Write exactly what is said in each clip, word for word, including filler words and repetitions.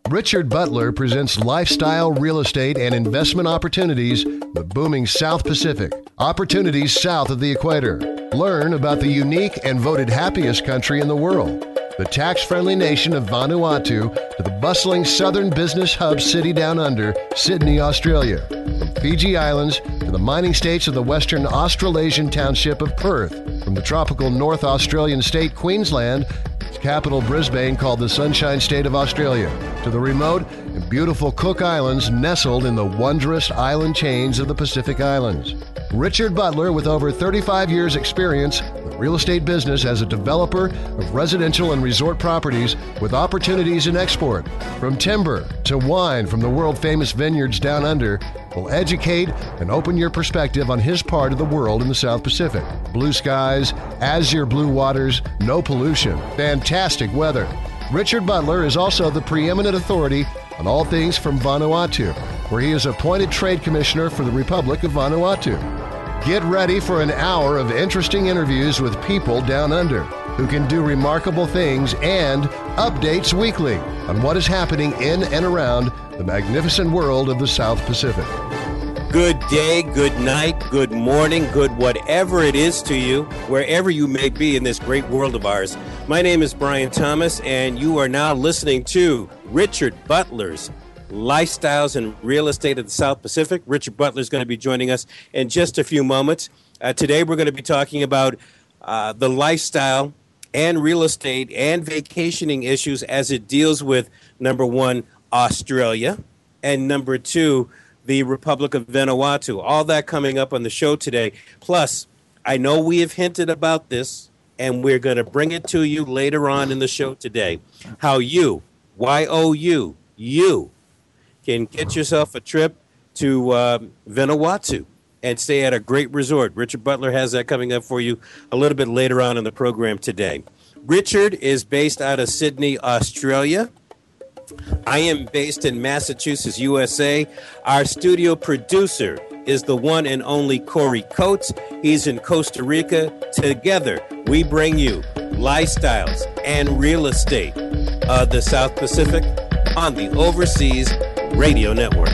Richard Butler presents lifestyle, real estate, and investment opportunities in the booming South Pacific. Opportunities south of the equator. Learn about the unique and voted happiest country in the world, the tax-friendly nation of Vanuatu, to the bustling southern business hub city down under, Sydney, Australia. From Fiji Islands to the mining states of the western Australasian township of Perth. From the tropical North Australian state Queensland, its capital Brisbane, called the Sunshine State of Australia, to the remote and beautiful Cook Islands nestled in the wondrous island chains of the Pacific Islands. Richard Butler, with over thirty-five years experience with real estate business as a developer of residential and resort properties with opportunities in export, from timber to wine from the world-famous vineyards down under, will educate and open your perspective on his part of the world in the South Pacific. Blue skies, azure blue waters, no pollution, fantastic weather. Richard Butler is also the preeminent authority on all things from Vanuatu, where he is appointed Trade Commissioner for the Republic of Vanuatu. Get ready for an hour of interesting interviews with people down under who can do remarkable things, and updates weekly on what is happening in and around the magnificent world of the South Pacific. Good day, good night, good morning, good whatever it is to you, wherever you may be in this great world of ours. My name is Brian Thomas, and you are now listening to Richard Butler's Lifestyles and Real Estate of the South Pacific. Richard Butler is going to be joining us in just a few moments. Uh, today we're going to be talking about uh, the lifestyle and real estate and vacationing issues as it deals with, number one, Australia, and number two, the Republic of Vanuatu. All that coming up on the show today. Plus, I know we have hinted about this, and we're going to bring it to you later on in the show today. How you, Y O U, you, can get yourself a trip to uh, Vanuatu and stay at a great resort. Richard Butler has that coming up for you a little bit later on in the program today. Richard is based out of Sydney, Australia. I am based in Massachusetts, U S A. Our studio producer is the one and only Corey Coates. He's in Costa Rica. Together, we bring you lifestyles and real estate of the South Pacific on the Overseas Radio Network.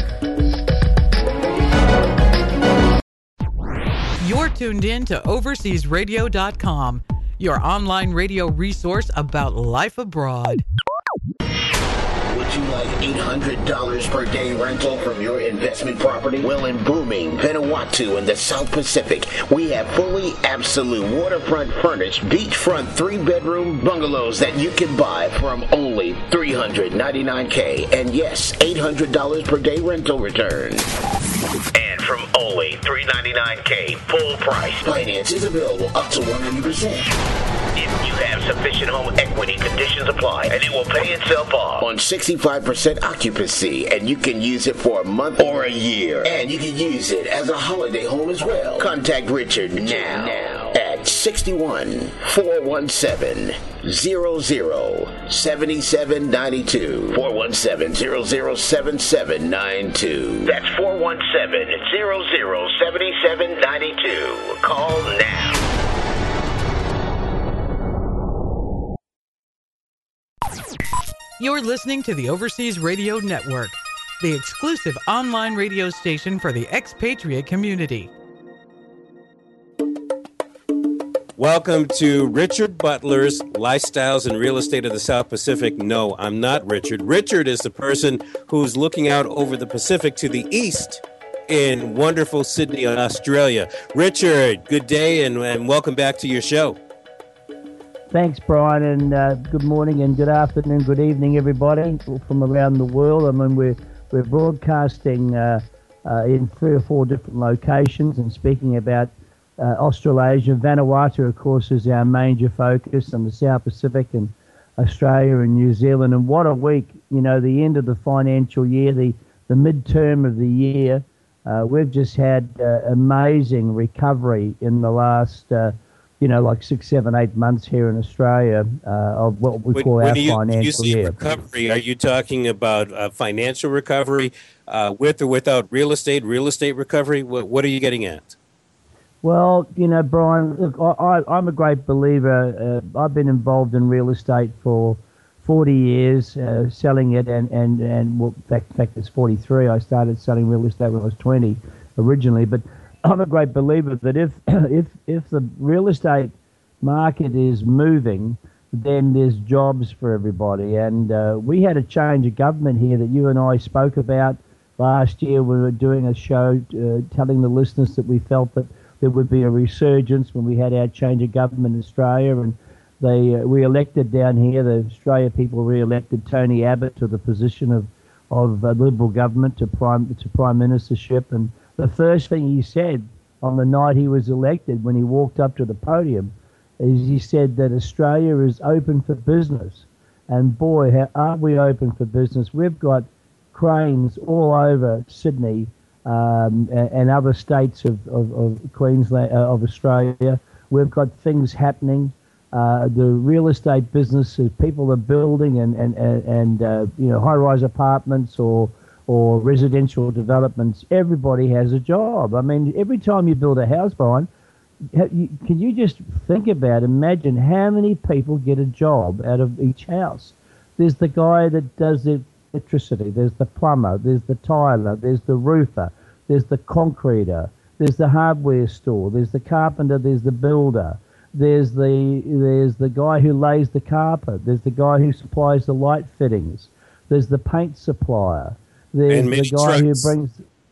You're tuned in to overseas radio dot com, your online radio resource about life abroad. Would you like eight hundred dollars per day rental from your investment property? Well, in booming Vanuatu in the South Pacific, we have fully absolute waterfront furnished beachfront three-bedroom bungalows that you can buy from only three hundred ninety-nine thousand dollars, and yes, eight hundred dollars per day rental return. And from only three hundred ninety-nine thousand dollars full price. Finance is available up to one hundred percent. If you have sufficient home equity, conditions apply, and it will pay itself off on sixty-five percent occupancy, and you can use it for a month or a year. And you can use it as a holiday home as well. Contact Richard now, now at sixty-one, four one seven, zero zero seven seven nine two. four one seven, zero zero seven seven nine two. That's four one seven, zero zero seven seven nine two. Call now. You're listening to the Overseas Radio Network, the exclusive online radio station for the expatriate community. Welcome to Richard Butler's Lifestyles and Real Estate of the South Pacific. No, I'm not Richard. Richard is the person who's looking out over the Pacific to the east in wonderful Sydney, Australia. Richard, good day and, and welcome back to your show. Thanks, Brian, and uh, good morning and good afternoon, good evening, everybody from around the world. I mean, we're, we're broadcasting uh, uh, in three or four different locations and speaking about uh, Australasia. Vanuatu, of course, is our major focus, and the South Pacific and Australia and New Zealand. And what a week, you know, the end of the financial year, the, the midterm of the year. Uh, we've just had uh, amazing recovery in the last uh, you know, like six, seven, eight months here in Australia uh, of what we when, call when our you, financial you see year. Recovery, are you talking about uh, financial recovery uh, with or without real estate, real estate recovery? What, what are you getting at? Well, you know, Brian, look, I, I'm a great believer. Uh, I've been involved in real estate for forty years uh, selling it, and and and well, in fact, in fact, it's forty-three. I started selling real estate when I was twenty originally, but I'm a great believer that if if if the real estate market is moving, then there's jobs for everybody. And uh, we had a change of government here that you and I spoke about last year. We were doing a show uh, telling the listeners that we felt that there would be a resurgence when we had our change of government in Australia, and they uh, we elected down here, the Australia people re-elected Tony Abbott to the position of of uh, Liberal government to prime to prime ministership. And the first thing he said on the night he was elected, when he walked up to the podium, is he said that Australia is open for business. And boy, how are we open for business. We've got cranes all over Sydney um, and, and other states of, of, of Queensland, uh, of Australia. We've got things happening. Uh, the real estate business is people are building and, and, and, and uh, you know, high-rise apartments or or residential developments. Everybody has a job. I mean, every time you build a house, Brian, can you just think about, imagine how many people get a job out of each house? There's the guy that does the electricity, there's the plumber, there's the tiler, there's the roofer, there's the concreter, there's the hardware store, there's the carpenter, there's the builder, there's the there's the guy who lays the carpet, there's the guy who supplies the light fittings, there's the paint supplier, there's the guy trucks. who brings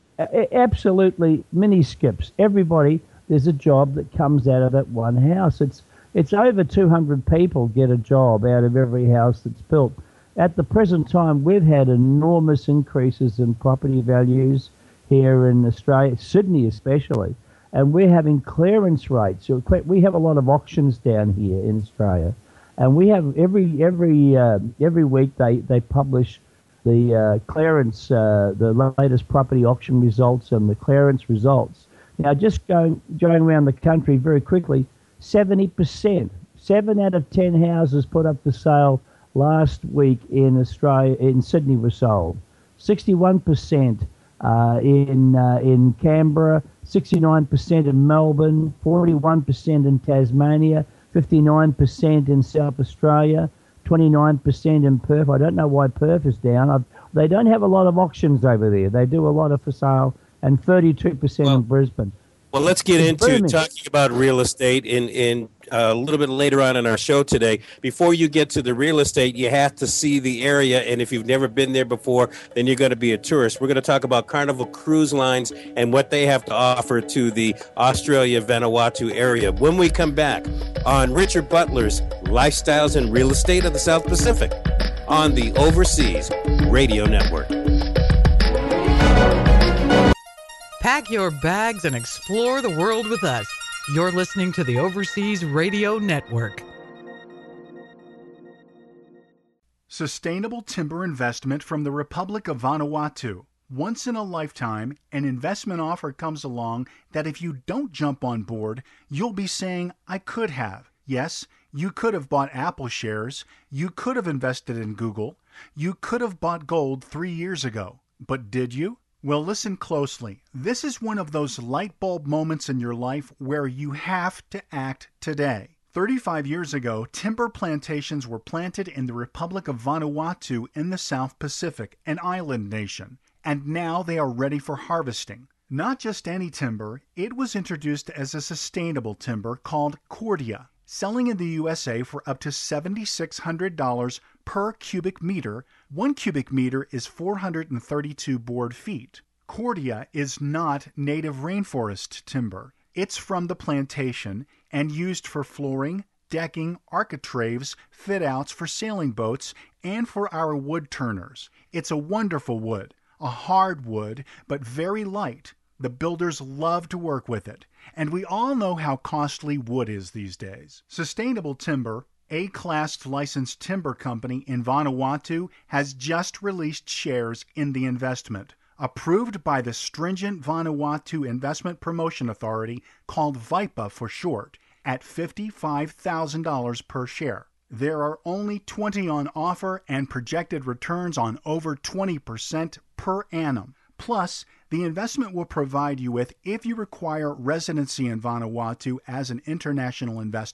absolutely mini skips. Everybody, there's a job that comes out of that one house. It's it's over two hundred people get a job out of every house that's built. At the present time, we've had enormous increases in property values here in Australia, Sydney especially, and we're having clearance rates. So we have a lot of auctions down here in Australia, and we have every every uh, every week they they publish the uh, clearance, uh, the latest property auction results and the clearance results. Now, just going going around the country very quickly, seventy percent, seven out of ten houses put up for sale last week in Australia, in Sydney, were sold. sixty-one percent uh, in uh, in Canberra, sixty-nine percent in Melbourne, forty-one percent in Tasmania, fifty-nine percent in South Australia, twenty-nine percent in Perth. I don't know why Perth is down. I've, they don't have a lot of auctions over there. They do a lot of for sale. And thirty-two percent well, in Brisbane. Well, let's get it's into booming. talking about real estate in, in uh, a little bit later on in our show today. Before you get to the real estate, you have to see the area. And if you've never been there before, then you're going to be a tourist. We're going to talk about Carnival Cruise Lines and what they have to offer to the Australia Vanuatu area when we come back on Richard Butler's Lifestyles and Real Estate of the South Pacific on the Overseas Radio Network. Pack your bags and explore the world with us. You're listening to the Overseas Radio Network. Sustainable timber investment from the Republic of Vanuatu. Once in a lifetime, an investment offer comes along that if you don't jump on board, you'll be saying, I could have. Yes, you could have bought Apple shares. You could have invested in Google. You could have bought gold three years ago. But did you? Well, listen closely. This is one of those light bulb moments in your life where you have to act today. thirty-five years ago, timber plantations were planted in the Republic of Vanuatu in the South Pacific, an island nation, and now they are ready for harvesting. Not just any timber, it was introduced as a sustainable timber called Cordia, selling in the U S A for up to seven thousand six hundred dollars per cubic meter. One cubic meter is four hundred thirty-two board feet. Cordia is not native rainforest timber. It's from the plantation and used for flooring, decking, architraves, fit-outs for sailing boats, and for our wood turners. It's a wonderful wood, a hard wood, but very light. The builders love to work with it, and we all know how costly wood is these days. Sustainable Timber, A-class licensed timber company in Vanuatu, has just released shares in the investment, approved by the stringent Vanuatu Investment Promotion Authority, called VIPA for short, at fifty-five thousand dollars per share. There are only twenty on offer and projected returns on over twenty percent per annum. Plus, the investment will provide you with, if you require residency in Vanuatu as an international investor,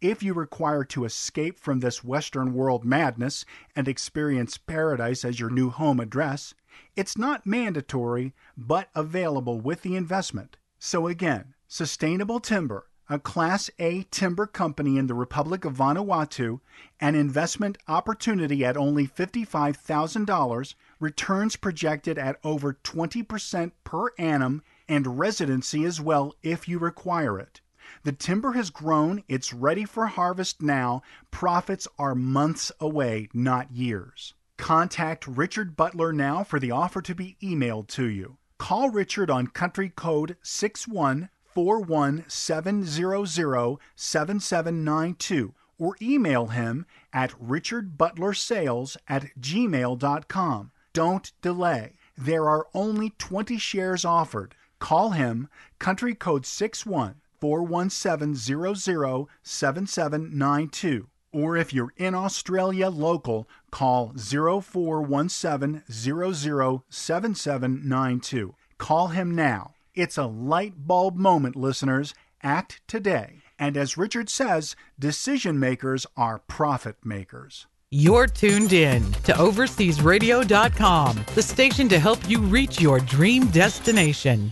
If you require to escape from this Western world madness and experience paradise as your new home address, it's not mandatory, but available with the investment. So again, Sustainable Timber, a Class A timber company in the Republic of Vanuatu, an investment opportunity at only fifty-five thousand dollars, returns projected at over twenty percent per annum, and residency as well if you require it. The timber has grown, it's ready for harvest now, profits are months away, not years. Contact Richard Butler now for the offer to be emailed to you. Call Richard on country code six one four one seven zero zero seven seven nine two or email him at richardbutlersales at gmail dot com. Don't delay. There are only twenty shares offered. Call him, country code six one four one seven zero zero seven seven nine two. Or if you're in Australia local, call zero four one seven zero zero seven seven nine two. Call him now. It's a light bulb moment, listeners. Act today. And as Richard says, decision makers are profit makers. You're tuned in to overseas radio dot com, the station to help you reach your dream destination.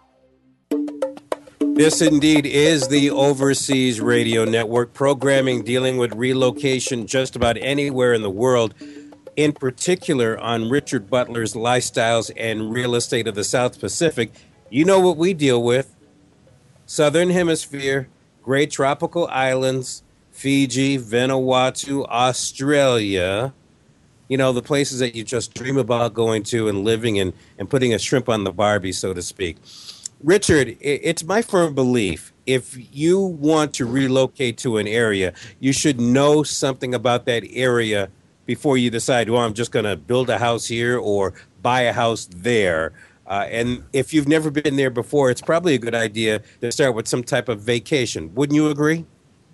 This indeed is the Overseas Radio Network, programming dealing with relocation just about anywhere in the world, in particular on Richard Butler's Lifestyles and Real Estate of the South Pacific. You know what we deal with. Southern Hemisphere, great tropical islands, Fiji, Vanuatu, Australia. You know, the places that you just dream about going to and living and, and putting a shrimp on the Barbie, so to speak. Richard, it's my firm belief, if you want to relocate to an area, you should know something about that area before you decide, well, I'm just going to build a house here or buy a house there. Uh, and if you've never been there before, it's probably a good idea to start with some type of vacation. Wouldn't you agree?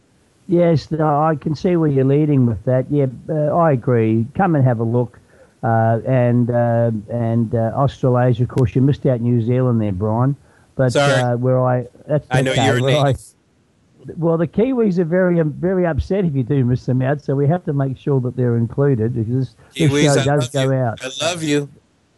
Yes, no, I can see where you're leading with that. Yeah, uh, I agree. Come and have a look. Uh, and uh, and uh, Australasia, of course, you missed out New Zealand there, Brian. But uh, where I, that's I know okay, you're a native. I, well, the Kiwis are very um, very upset if you do miss them out, so we have to make sure that they're included because this, Kiwis, this show I does go you. out. I love you.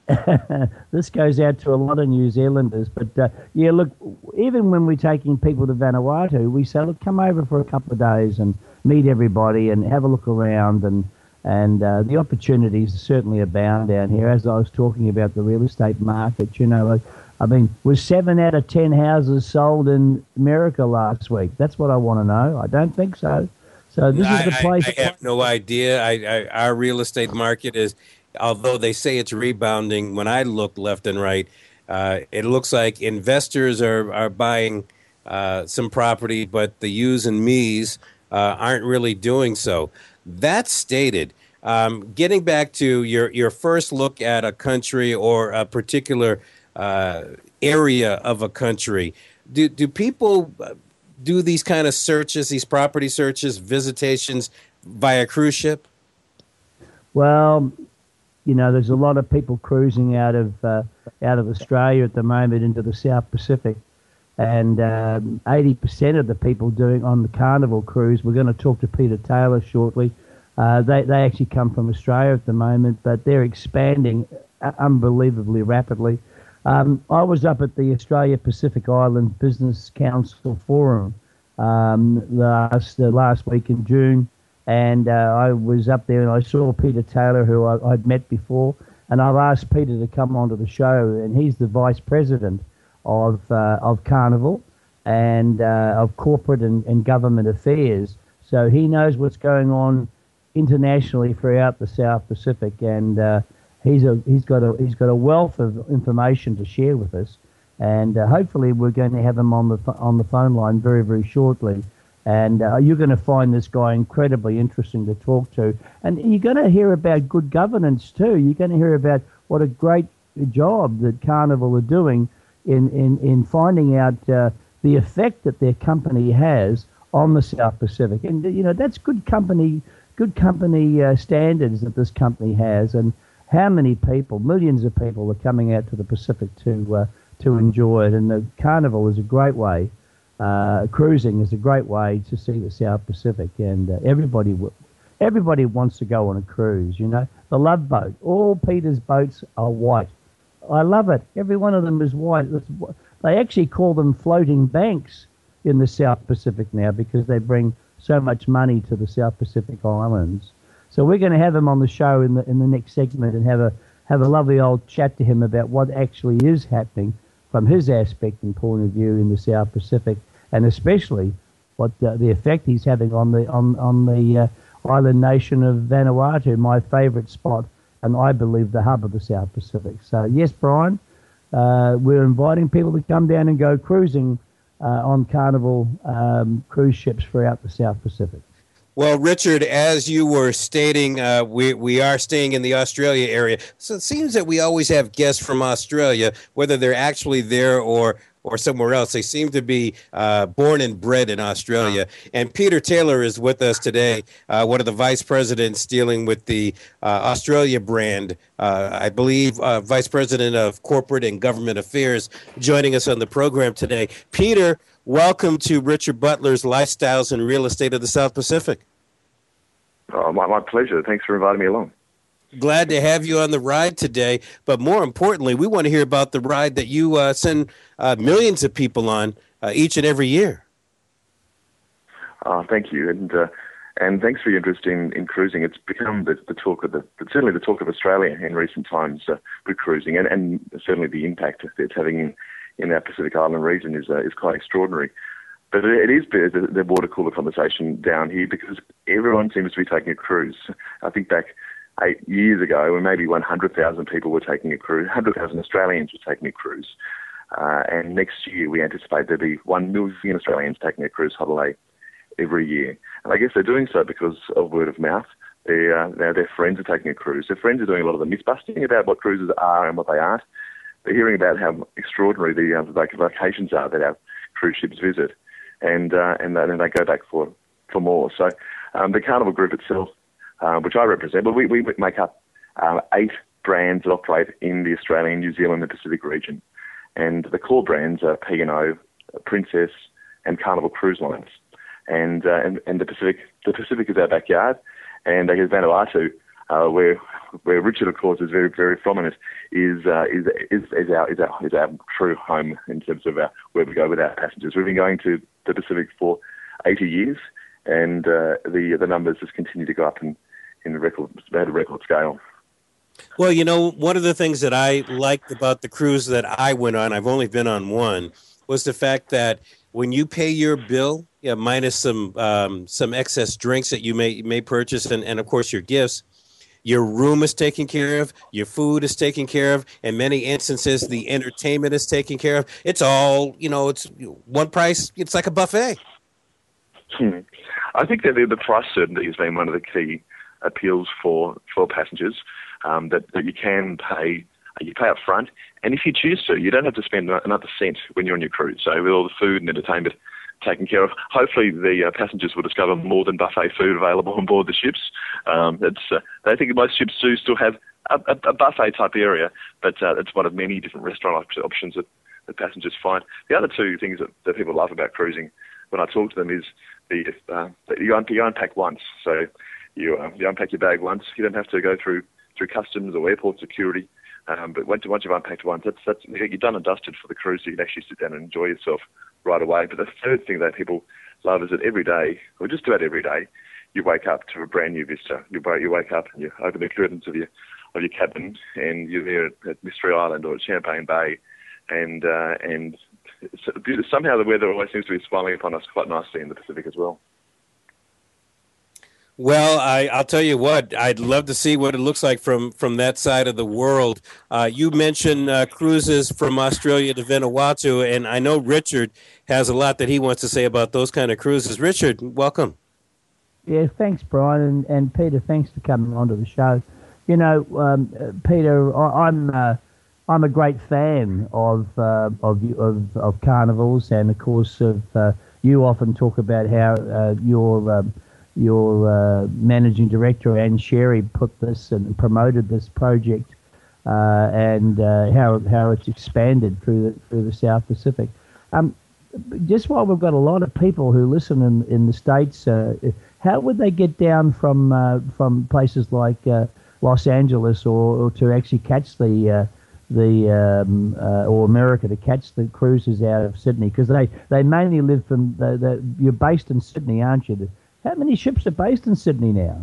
This goes out to a lot of New Zealanders. But, uh, yeah, look, even when we're taking people to Vanuatu, we say, look, come over for a couple of days and meet everybody and have a look around. And, and uh, the opportunities certainly abound down here. As I was talking about the real estate market, you know, like, I mean, was seven out of ten houses sold in America last week? That's what I want to know. I don't think so. So this I, is the place. I, I have no idea. I, I, our real estate market is, although they say it's rebounding, when I look left and right, uh, it looks like investors are, are buying uh, some property, but the yous and me's uh, aren't really doing so. That stated, um, getting back to your, your first look at a country or a particular uh, area of a country, do, do people do these kind of searches, these property searches, visitations via cruise ship? Well, you know, there's a lot of people cruising out of uh, out of Australia at the moment into the South Pacific, and um, eighty percent of the people doing on the Carnival cruise, we're going to talk to Peter Taylor shortly, uh, they, they actually come from Australia at the moment, but they're expanding unbelievably rapidly. Um, I was up at the Australia Pacific Island Business Council Forum um, last uh, last week in June, and uh, I was up there and I saw Peter Taylor, who I, I'd met before, and I've asked Peter to come onto the show, and he's the vice president of uh, of Carnival and uh, of corporate and, and government affairs. So he knows what's going on internationally throughout the South Pacific, and uh, he's a he's got a he's got a wealth of information to share with us, and uh, hopefully we're going to have him on the on the phone line very very shortly. And uh, you're going to find this guy incredibly interesting to talk to, and you're going to hear about good governance too. You're going to hear about what a great job that Carnival are doing in in in finding out uh, the effect that their company has on the South Pacific, and you know that's good company. Good company uh, standards that this company has, and how many people, millions of people, are coming out to the Pacific to uh, to enjoy it. And the Carnival is a great way uh, cruising is a great way to see the South Pacific, and uh, everybody w- everybody wants to go on a cruise. You know, the Love Boat. All Peter's boats are white. I love it. Every one of them is white. It's, they actually call them floating banks in the South Pacific now because they bring so much money to the South Pacific Islands. So we're going to have him on the show in the in the next segment and have a have a lovely old chat to him about what actually is happening from his aspect and point of view in the South Pacific, and especially what uh, the effect he's having on the on on the uh, island nation of Vanuatu, my favourite spot, and I believe the hub of the South Pacific. So yes, Brian, uh, we're inviting people to come down and go cruising Uh, on Carnival um, cruise ships throughout the South Pacific. Well, Richard, as you were stating, uh, we we are staying in the Australia area. So it seems that we always have guests from Australia, whether they're actually there or or somewhere else. They seem to be uh, born and bred in Australia. And Peter Taylor is with us today, uh, one of the vice presidents dealing with the uh, Australia brand, uh, I believe uh, vice president of corporate and government affairs, joining us on the program today. Peter, welcome to Richard Butler's Lifestyles and Real Estate of the South Pacific. Oh, my, my pleasure. Thanks for inviting me along. Glad to have you on the ride today. But more importantly, we want to hear about the ride that you uh, send uh, millions of people on uh, each and every year. Uh, thank you. And uh, and thanks for your interest in, in cruising. It's become the, the talk of the, certainly the talk of Australia in recent times uh, with cruising, and, and certainly the impact it's having in, in our Pacific Island region is uh, is quite extraordinary. But it is the, the water cooler conversation down here because everyone seems to be taking a cruise. I think back eight years ago, when maybe one hundred thousand people were taking a cruise, one hundred thousand Australians were taking a cruise. Uh, and next year, we anticipate there'll be one million Australians taking a cruise holiday every year. And I guess they're doing so because of word of mouth. Their, uh, their friends are taking a cruise. Their friends are doing a lot of the myth-busting about what cruises are and what they aren't. They're hearing about how extraordinary the, uh, the locations are that our cruise ships visit. And uh, and then they go back for, for more. So um, the Carnival Group itself, uh, which I represent, but we, we make up uh, eight brands that operate in the Australian, New Zealand, and Pacific region. And the core brands are P and O, Princess, and Carnival Cruise Lines. And uh, and, and the Pacific the Pacific is our backyard. And I guess Vanuatu, uh, where where Richard, of course, is very very prominent, is uh, is, is is our is our is our true home in terms of our, where we go with our passengers. We've been going to the Pacific for eighty years, and uh, the the numbers just continue to go up in in record at a record scale. Well, you know, one of the things that I liked about the cruise that I went on, I've only been on one, was the fact that when you pay your bill, yeah, minus some um, some excess drinks that you may may purchase, and, and of course your gifts, your room is taken care of, your food is taken care of, in many instances the entertainment is taken care of. It's all, you know, it's one price. It's like a buffet. Hmm. I think that the, the price certainty has been one of the key appeals for for passengers. Um, that, that you can pay, you pay up front, and if you choose to, you don't have to spend another cent when you're on your cruise. So with all the food and entertainment taken care of, hopefully the uh, passengers will discover more than buffet food available on board the ships. Um, it's, uh, I think most ships do still have a, a, a buffet type area, but uh, it's one of many different restaurant op- options that, that passengers find. The other two things that, that people love about cruising, when I talk to them, is the uh, that you, un- you unpack once. So you uh, you unpack your bag once. You don't have to go through through customs or airport security. Um, but once, once you've unpacked once, that's, that's, you're done and dusted for the cruise, so you can actually sit down and enjoy yourself right away. But the third thing that people love is that every day, or just about every day, you wake up to a brand new vista. You, you wake up and you open the curtains of your of your cabin, and you're there at, at Mystery Island or at Champagne Bay, and uh, and somehow the weather always seems to be smiling upon us quite nicely in the Pacific as well. Well, I, I'll tell you what, I'd love to see what it looks like from, from that side of the world. Uh, you mentioned uh, cruises from Australia to Vanuatu, and I know Richard has a lot that he wants to say about those kind of cruises. Richard, welcome. Yeah, thanks, Brian, and, and Peter, thanks for coming onto the show. You know, um, Peter, I, I'm uh, I'm a great fan of, uh, of of of carnivals, and of course, of uh, you often talk about how uh, your um, Your uh, managing director, Anne Sherry, put this and promoted this project, uh, and uh, how how it's expanded through the through the South Pacific. Um, just while we've got a lot of people who listen in, in the States, uh, how would they get down from uh, from places like uh, Los Angeles or, or to actually catch the uh, the um, uh, or America to catch the cruises out of Sydney? Because they, they mainly live from the, the, you're based in Sydney, aren't you? How many ships are based in Sydney now?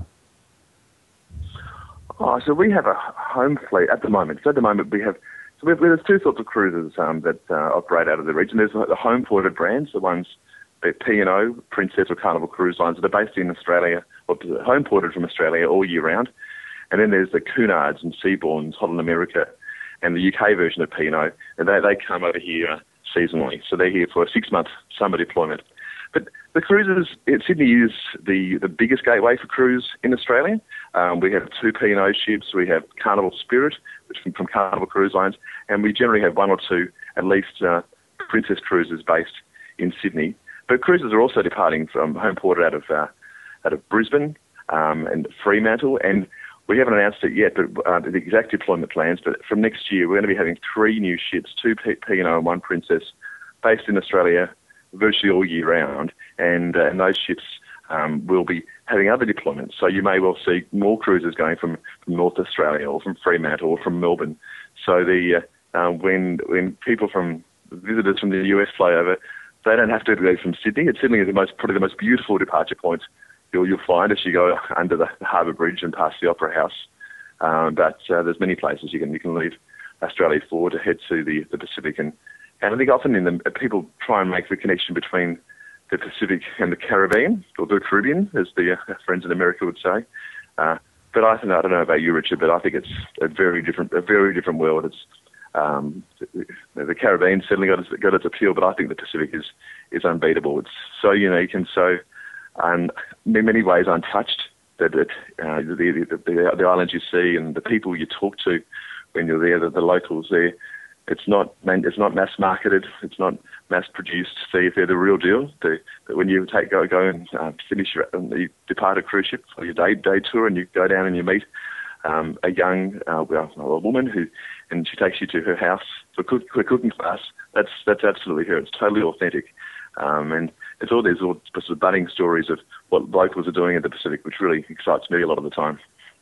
Oh, so we have a home fleet at the moment. So at the moment we have, so we have, there's two sorts of cruises um, that uh, operate out of the region. There's the home ported brands, the ones that P and O, Princess or Carnival Cruise Lines that are based in Australia, or home ported from Australia all year round. And then there's the Cunards and Seabourns, Holland America, and the U K version of P and O, and they, they come over here uh, seasonally. So they're here for a six-month summer deployment. But the cruises, it, Sydney is the, the biggest gateway for cruise in Australia. Um, we have two P and O ships. We have Carnival Spirit, which from, from Carnival Cruise Lines, and we generally have one or two, at least, uh, Princess cruises based in Sydney. But cruises are also departing from home ported out of uh, out of Brisbane um, and Fremantle, and we haven't announced it yet, but uh, the exact deployment plans. But from next year, we're going to be having three new ships, two P and O and one Princess, based in Australia virtually all year round, and, uh, and those ships um, will be having other deployments. So you may well see more cruises going from, from North Australia or from Fremantle or from Melbourne. So the uh, uh, when when people from visitors from the U S fly over, they don't have to go from Sydney. It's Sydney is the most probably the most beautiful departure point you'll you'll find as you go under the Harbour Bridge and past the Opera House. Um, but uh, there's many places you can you can leave Australia for to head to the, the Pacific, and and I think often in the people try and make the connection between the Pacific and the Caribbean, or the Caribbean, as the uh, friends in America would say. Uh, but I think I don't know about you, Richard, but I think it's a very different a very different world. It's um, the, the Caribbean certainly got its, got its appeal, but I think the Pacific is is unbeatable. It's so unique and so, and in many ways untouched. That it, uh, the, the, the the islands you see and the people you talk to when you're there, the, the locals there. It's not it's not mass marketed. It's not mass produced. See if they're the real deal. The, when you take go go and uh, finish your you depart a cruise ship for your day day tour, and you go down and you meet um, a young uh, well, a woman who, and she takes you to her house for, cook, for a cooking class. That's that's absolutely her. It's totally authentic, um, and it's all there's all sort of budding stories of what locals are doing in the Pacific, which really excites me a lot of the time.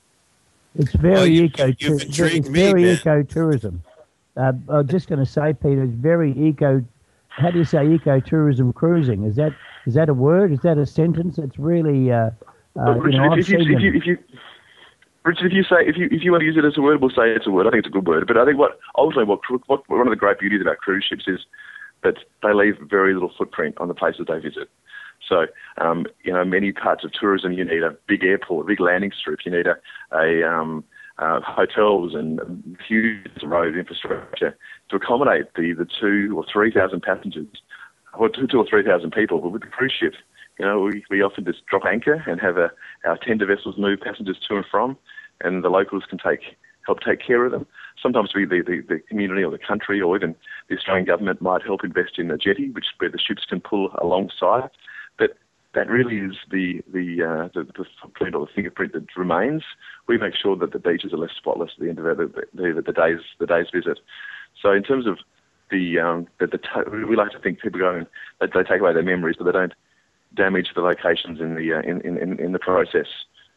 It's very well, you, eco. You've it's intrigued very me, man. ecotourism. Uh, I was just going to say, Peter, it's very eco. How do you say ecotourism cruising? Is that is that a word? Is that a sentence? It's really. Uh, uh, well, Richard, you know, if, you, if, you, if you, Richard, if you say if you if you want to use it as a word, we'll say it's a word. I think it's a good word. But I think what ultimately what, what one of the great beauties about cruise ships is that they leave very little footprint on the places they visit. So, um, you know, many parts of tourism, you need a big airport, big landing strip. You need a a um, Uh, hotels and huge road infrastructure to accommodate the, the two or three thousand passengers, or two, two or three thousand people. But with the cruise ship, you know, we, we often just drop anchor and have a, our tender vessels move passengers to and from, and the locals can take help take care of them. Sometimes we, the, the, the community or the country or even the Australian government might help invest in a jetty, which where the ships can pull alongside. But that really is the the, uh, the the footprint or the fingerprint that remains. We make sure that the beaches are left spotless at the end of the, the, the day's the day's visit. So in terms of the um, the, the t- we like to think people go and they, they take away their memories, but they don't damage the locations in the uh, in, in in the process.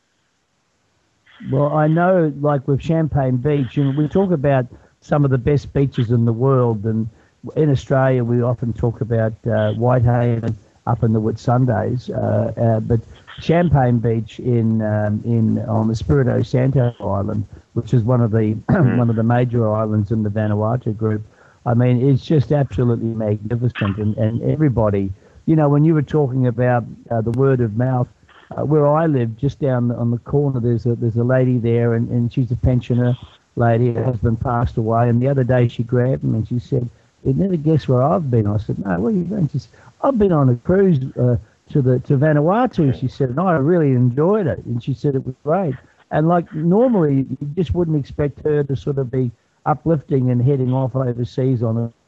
Well, I know, like with Champagne Beach, and we talk about some of the best beaches in the world, and in Australia we often talk about uh, Whitehaven up in the Whitsundays, uh, uh, but Champagne Beach in um, in on the Espiritu Santo Island, which is one of the one of the major islands in the Vanuatu group. I mean, it's just absolutely magnificent, and, and everybody, you know, when you were talking about uh, the word of mouth, uh, where I live, just down on the corner, there's a there's a lady there, and, and she's a pensioner lady. Her husband passed away, and the other day she grabbed me and she said, "You'd never guess where I've been." I said, "No, where are you going?" She said, "I've been on a cruise uh, to the to Vanuatu." She said, "And I really enjoyed it." And she said it was great. And like normally, you just wouldn't expect her to sort of be uplifting and heading off overseas on it.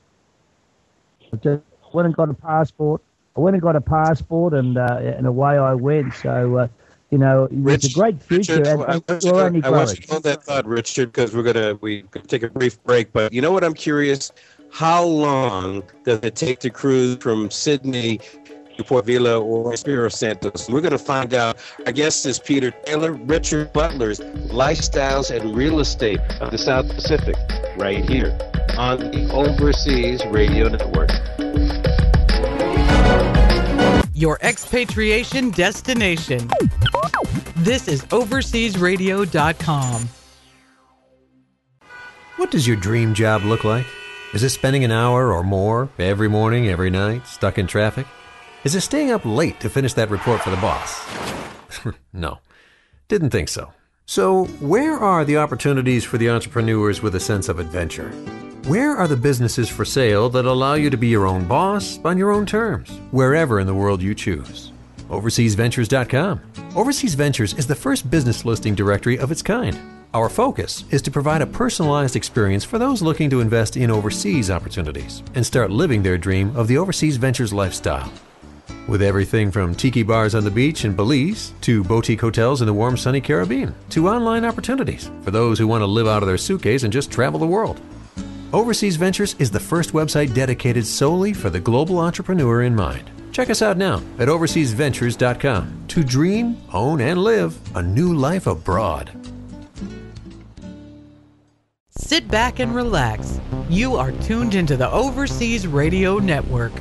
I just went and got a passport. I went and got a passport, and uh, and away I went. So, uh, you know, it's a great future. Richard, and, I, and want we're you, only I want you growing. to hold that thought, Richard, because we're gonna we gonna take a brief break. But you know what I'm curious how long does it take to cruise from Sydney to Port Vila or Espiritu Santos? We're going to find out. Our guest is Peter Taylor, Richard Butler's Lifestyles and Real Estate of the South Pacific, right here on the Overseas Radio Network. Your expatriation destination. This is overseas radio dot com. What does your dream job look like? Is it spending an hour or more every morning, every night, stuck in traffic? Is it staying up late to finish that report for the boss? No, didn't think so. So where are the opportunities for the entrepreneurs with a sense of adventure? Where are the businesses for sale that allow you to be your own boss on your own terms, wherever in the world you choose? overseas ventures dot com. Overseas Ventures is the first business listing directory of its kind. Our focus is to provide a personalized experience for those looking to invest in overseas opportunities and start living their dream of the Overseas Ventures lifestyle. With everything from tiki bars on the beach in Belize to boutique hotels in the warm, sunny Caribbean to online opportunities for those who want to live out of their suitcase and just travel the world. Overseas Ventures is the first website dedicated solely for the global entrepreneur in mind. Check us out now at overseas ventures dot com to dream, own, and live a new life abroad. Sit back and relax. You are tuned into the Overseas Radio Network.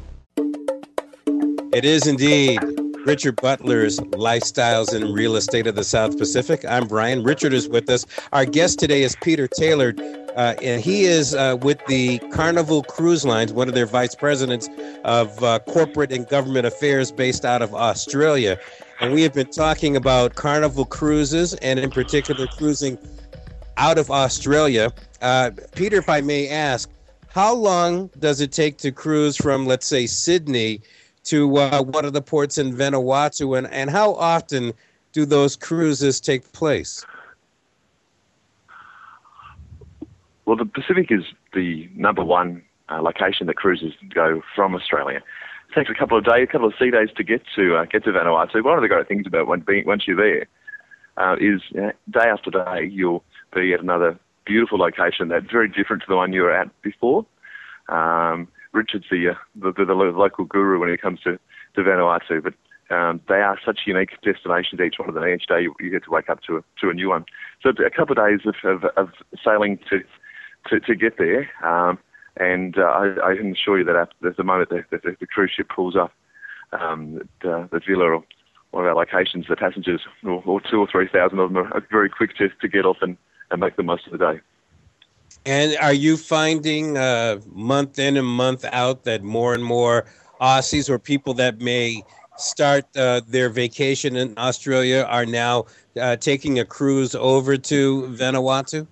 It is indeed Richard Butler's Lifestyles and Real Estate of the South Pacific. I'm Brian. Richard is with us. Our guest today is Peter Taylor, uh, and he is uh, with the Carnival Cruise Lines, one of their vice presidents of uh, corporate and government affairs based out of Australia. And we have been talking about Carnival cruises and in particular cruising out of Australia. Uh, Peter, if I may ask, how long does it take to cruise from, let's say, Sydney to uh, one of the ports in Vanuatu, and, and how often do those cruises take place? Well, the Pacific is the number one uh, location that cruises go from Australia. It takes a couple of days, a couple of sea days to get to uh, get to Vanuatu. One of the great things about when being, once you're there uh, is uh, day after day you'll be at another beautiful location that's very different to the one you were at before. Um, Richard's the, uh, the, the the local guru when it comes to, to Vanuatu, but um, they are such unique destinations, each one of them. Each day you, you get to wake up to a, to a new one. So a couple of days of, of, of sailing to, to to get there, um, and uh, I, I can assure you that at the moment that the, the cruise ship pulls up, um, the, uh, the Villa or one of our locations, the passengers, or, or two or three thousand of them, are very quick to, to get off and, and make the most of the day. And are you finding uh, month in and month out that more and more Aussies or people that may start uh, their vacation in Australia are now uh, taking a cruise over to Vanuatu?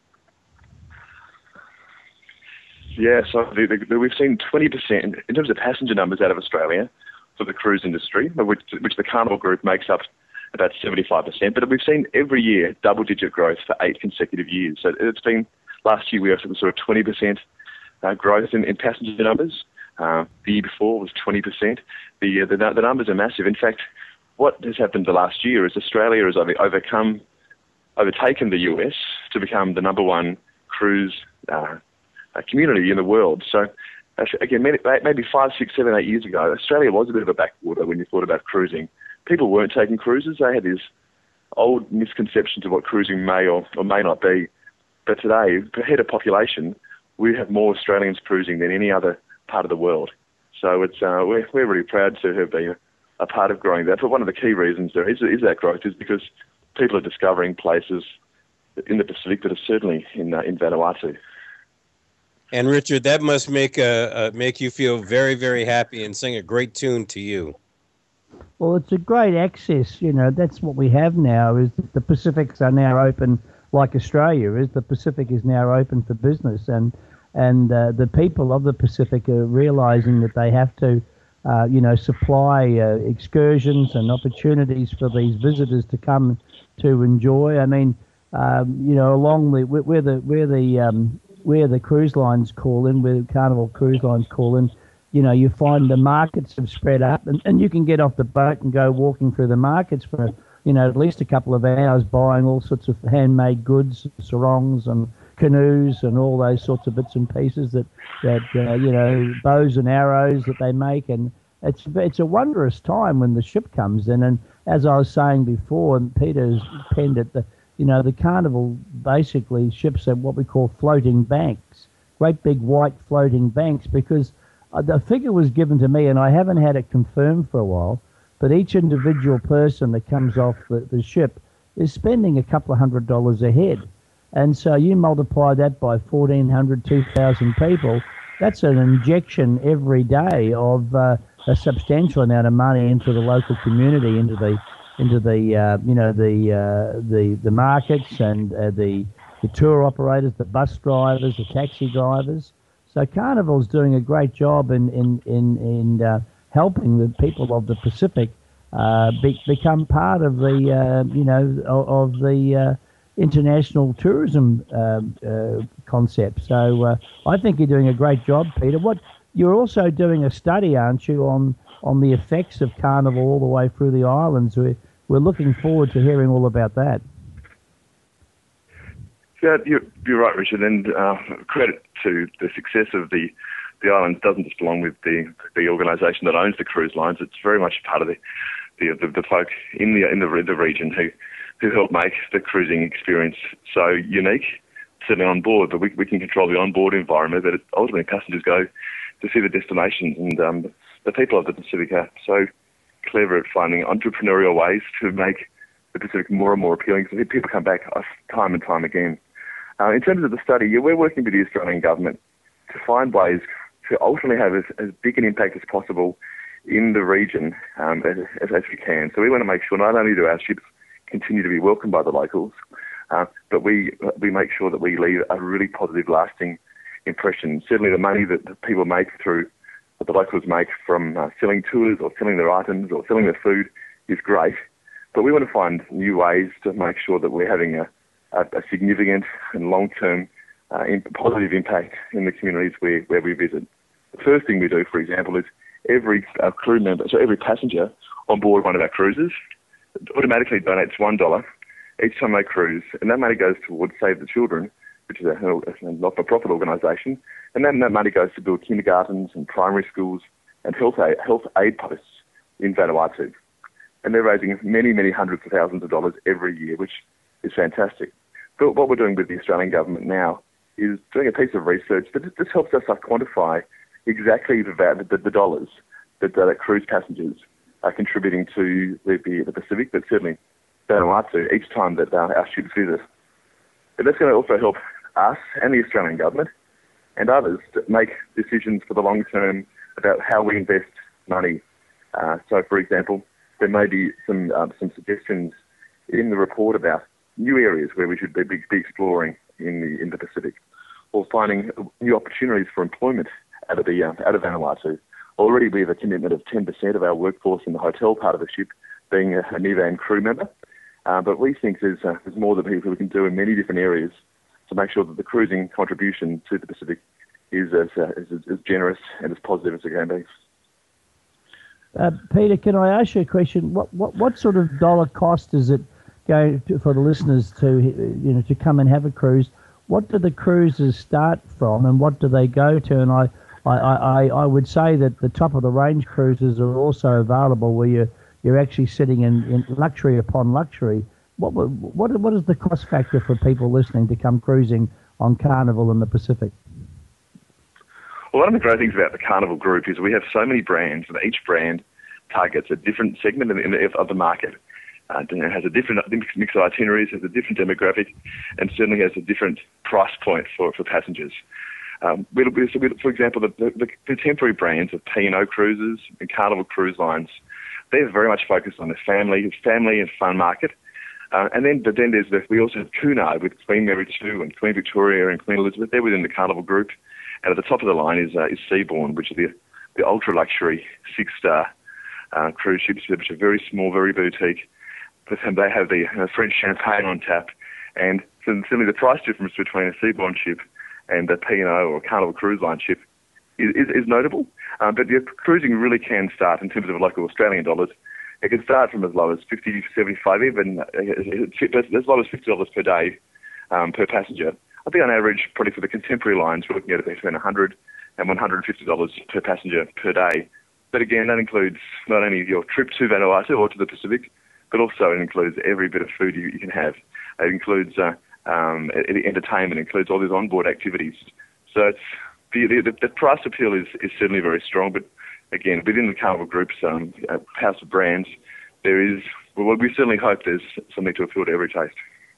Yeah, so the, the, we've seen twenty percent in terms of passenger numbers out of Australia for the cruise industry, which, which the Carnival Group makes up about seventy-five percent. But we've seen every year double-digit growth for eight consecutive years. So it's been... Last year we had sort of twenty percent uh, growth in, in passenger numbers. Uh, the year before was twenty percent. The, uh, the the numbers are massive. In fact, what has happened the last year is Australia has overcome, overtaken the U S to become the number one cruise uh, community in the world. So uh, again, maybe, maybe five, six, seven, eight years ago, Australia was a bit of a backwater when you thought about cruising. People weren't taking cruises. They had this old misconceptions of what cruising may or, or may not be. But today, per head of population, we have more Australians cruising than any other part of the world. So it's uh, we're we're really proud to have been a part of growing that. But one of the key reasons there is is that growth is because people are discovering places in the Pacific that are certainly in uh, in Vanuatu. And Richard, that must make uh, uh, make you feel very, very happy and sing a great tune to you. Well, it's a great access. You know, that's what we have now. Is that the Pacifics are now open. Like Australia is, the Pacific is now open for business, and and uh, the people of the Pacific are realising that they have to, uh, you know, supply uh, excursions and opportunities for these visitors to come to enjoy. I mean, um, you know, along the where the where the um, where the cruise lines call in, where the Carnival cruise lines call in, you know, you find the markets have spread up, and, and you can get off the boat and go walking through the markets for, you know, at least a couple of hours buying all sorts of handmade goods, sarongs and, canoes and all those sorts of bits and pieces that, that uh, you know, bows and arrows that they make. And it's it's a wondrous time when the ship comes in. And as I was saying before, and Peter's penned it, the, you know, the carnival basically ships are what we call floating banks, great big white floating banks, because uh, the figure was given to me, and I haven't had it confirmed for a while, but each individual person that comes off the, the ship is spending a couple of hundred dollars a head. And so you multiply that by fourteen hundred, two thousand people, that's an injection every day of uh, a substantial amount of money into the local community, into the into the uh, you know the uh, the the markets and uh, the the tour operators, the bus drivers, the taxi drivers. So Carnival's doing a great job in in in, in uh, helping the people of the Pacific uh, be, become part of the uh, you know of, of the uh, international tourism uh, uh, concept. So uh, I think you're doing a great job, Peter. What you're also doing a study, aren't you, on on the effects of Carnival all the way through the islands? We're, we're looking forward to hearing all about that. Yeah, you're, you're right, Richard, and uh, credit to the success of the the islands doesn't just belong with the the organisation that owns the cruise lines. It's very much part of the the, the, the folk in the in the, the region who who help make the cruising experience so unique, certainly on board, but we, we can control the on-board environment that ultimately passengers go to see the destinations. And um, the people of the Pacific are so clever at finding entrepreneurial ways to make the Pacific more and more appealing, so people come back time and time again. Uh, in terms of the study, yeah, we're working with the Australian government to find ways to ultimately have as, as big an impact as possible in the region um, as, as we can. So we want to make sure not only do our ships continue to be welcomed by the locals, uh, but we we make sure that we leave a really positive, lasting impression. Certainly the money that the people make through, that the locals make from uh, selling tours or selling their items or selling their food is great, but we want to find new ways to make sure that we're having a, a, a significant and long-term uh, in, positive impact in the communities where, where we visit. The first thing we do, for example, is every uh, crew member, so every passenger on board one of our cruises automatically donates one dollar each time they cruise, and that money goes towards Save the Children, which is a, a not-for-profit organisation, and then that money goes to build kindergartens and primary schools and health aid, health aid posts in Vanuatu. And they're raising many, many hundreds of thousands of dollars every year, which is fantastic. But what we're doing with the Australian government now is doing a piece of research that just helps us quantify exactly the, the, the dollars that, that cruise passengers are contributing to the, the, the Pacific, but certainly Vanuatu each time that uh, our ships visit. But that's going to also help us and the Australian government and others to make decisions for the long term about how we invest money. Uh, so, for example, there may be some um, some suggestions in the report about new areas where we should be, be exploring in the in the Pacific, or finding new opportunities for employment out of the uh, out of Vanuatu. Already we have a commitment of ten percent of our workforce in the hotel part of the ship being a, a Nevan crew member. Uh, but we think there's, uh, there's more that we can do in many different areas to make sure that the cruising contribution to the Pacific is as, uh, as, as generous and as positive as it can be. Uh, Peter, can I ask you a question? What, what what sort of dollar cost is it going to, for the listeners to you know to come and have a cruise? What do the cruises start from, and what do they go to? And I I, I, I would say that the top of the range cruises are also available, where you're you're actually sitting in, in luxury upon luxury. What what what is the cost factor for people listening to come cruising on Carnival in the Pacific? Well, one of the great things about the Carnival Group is we have so many brands, and each brand targets a different segment in the, of the market. Uh, it has a different mix of itineraries, has a different demographic, and certainly has a different price point for, for passengers. Um, we, we, so we, for example, the, the, the contemporary brands of P and O Cruises and Carnival Cruise Lines, they're very much focused on the family, family and fun market. Uh, and then, but then there's the, we also have Cunard with Queen Mary two and Queen Victoria and Queen Elizabeth. They're within the Carnival Group. And at the top of the line is uh, is Seabourn, which is the the ultra luxury six star uh, cruise ships, which are very small, very boutique. But they have the uh, French champagne on tap, and certainly the price difference between a Seabourn ship and a P and O or a Carnival Cruise Line ship is, is, is notable. Um, but the cruising really can start in terms of local Australian dollars. It can start from as low as fifty, seventy-five, even uh, as low as fifty dollars per day um, per passenger, I think on average, probably for the contemporary lines, we're looking at between one hundred dollars and one hundred fifty dollars per passenger per day. But again, that includes not only your trip to Vanuatu or to the Pacific, but also it includes every bit of food you, you can have. It includes uh, um, entertainment, it includes all these onboard activities. So it's, the, the, the price appeal is, is certainly very strong, but again, within the Carnival Group's um, house of brands, there is, well, we certainly hope there's something to appeal to every taste.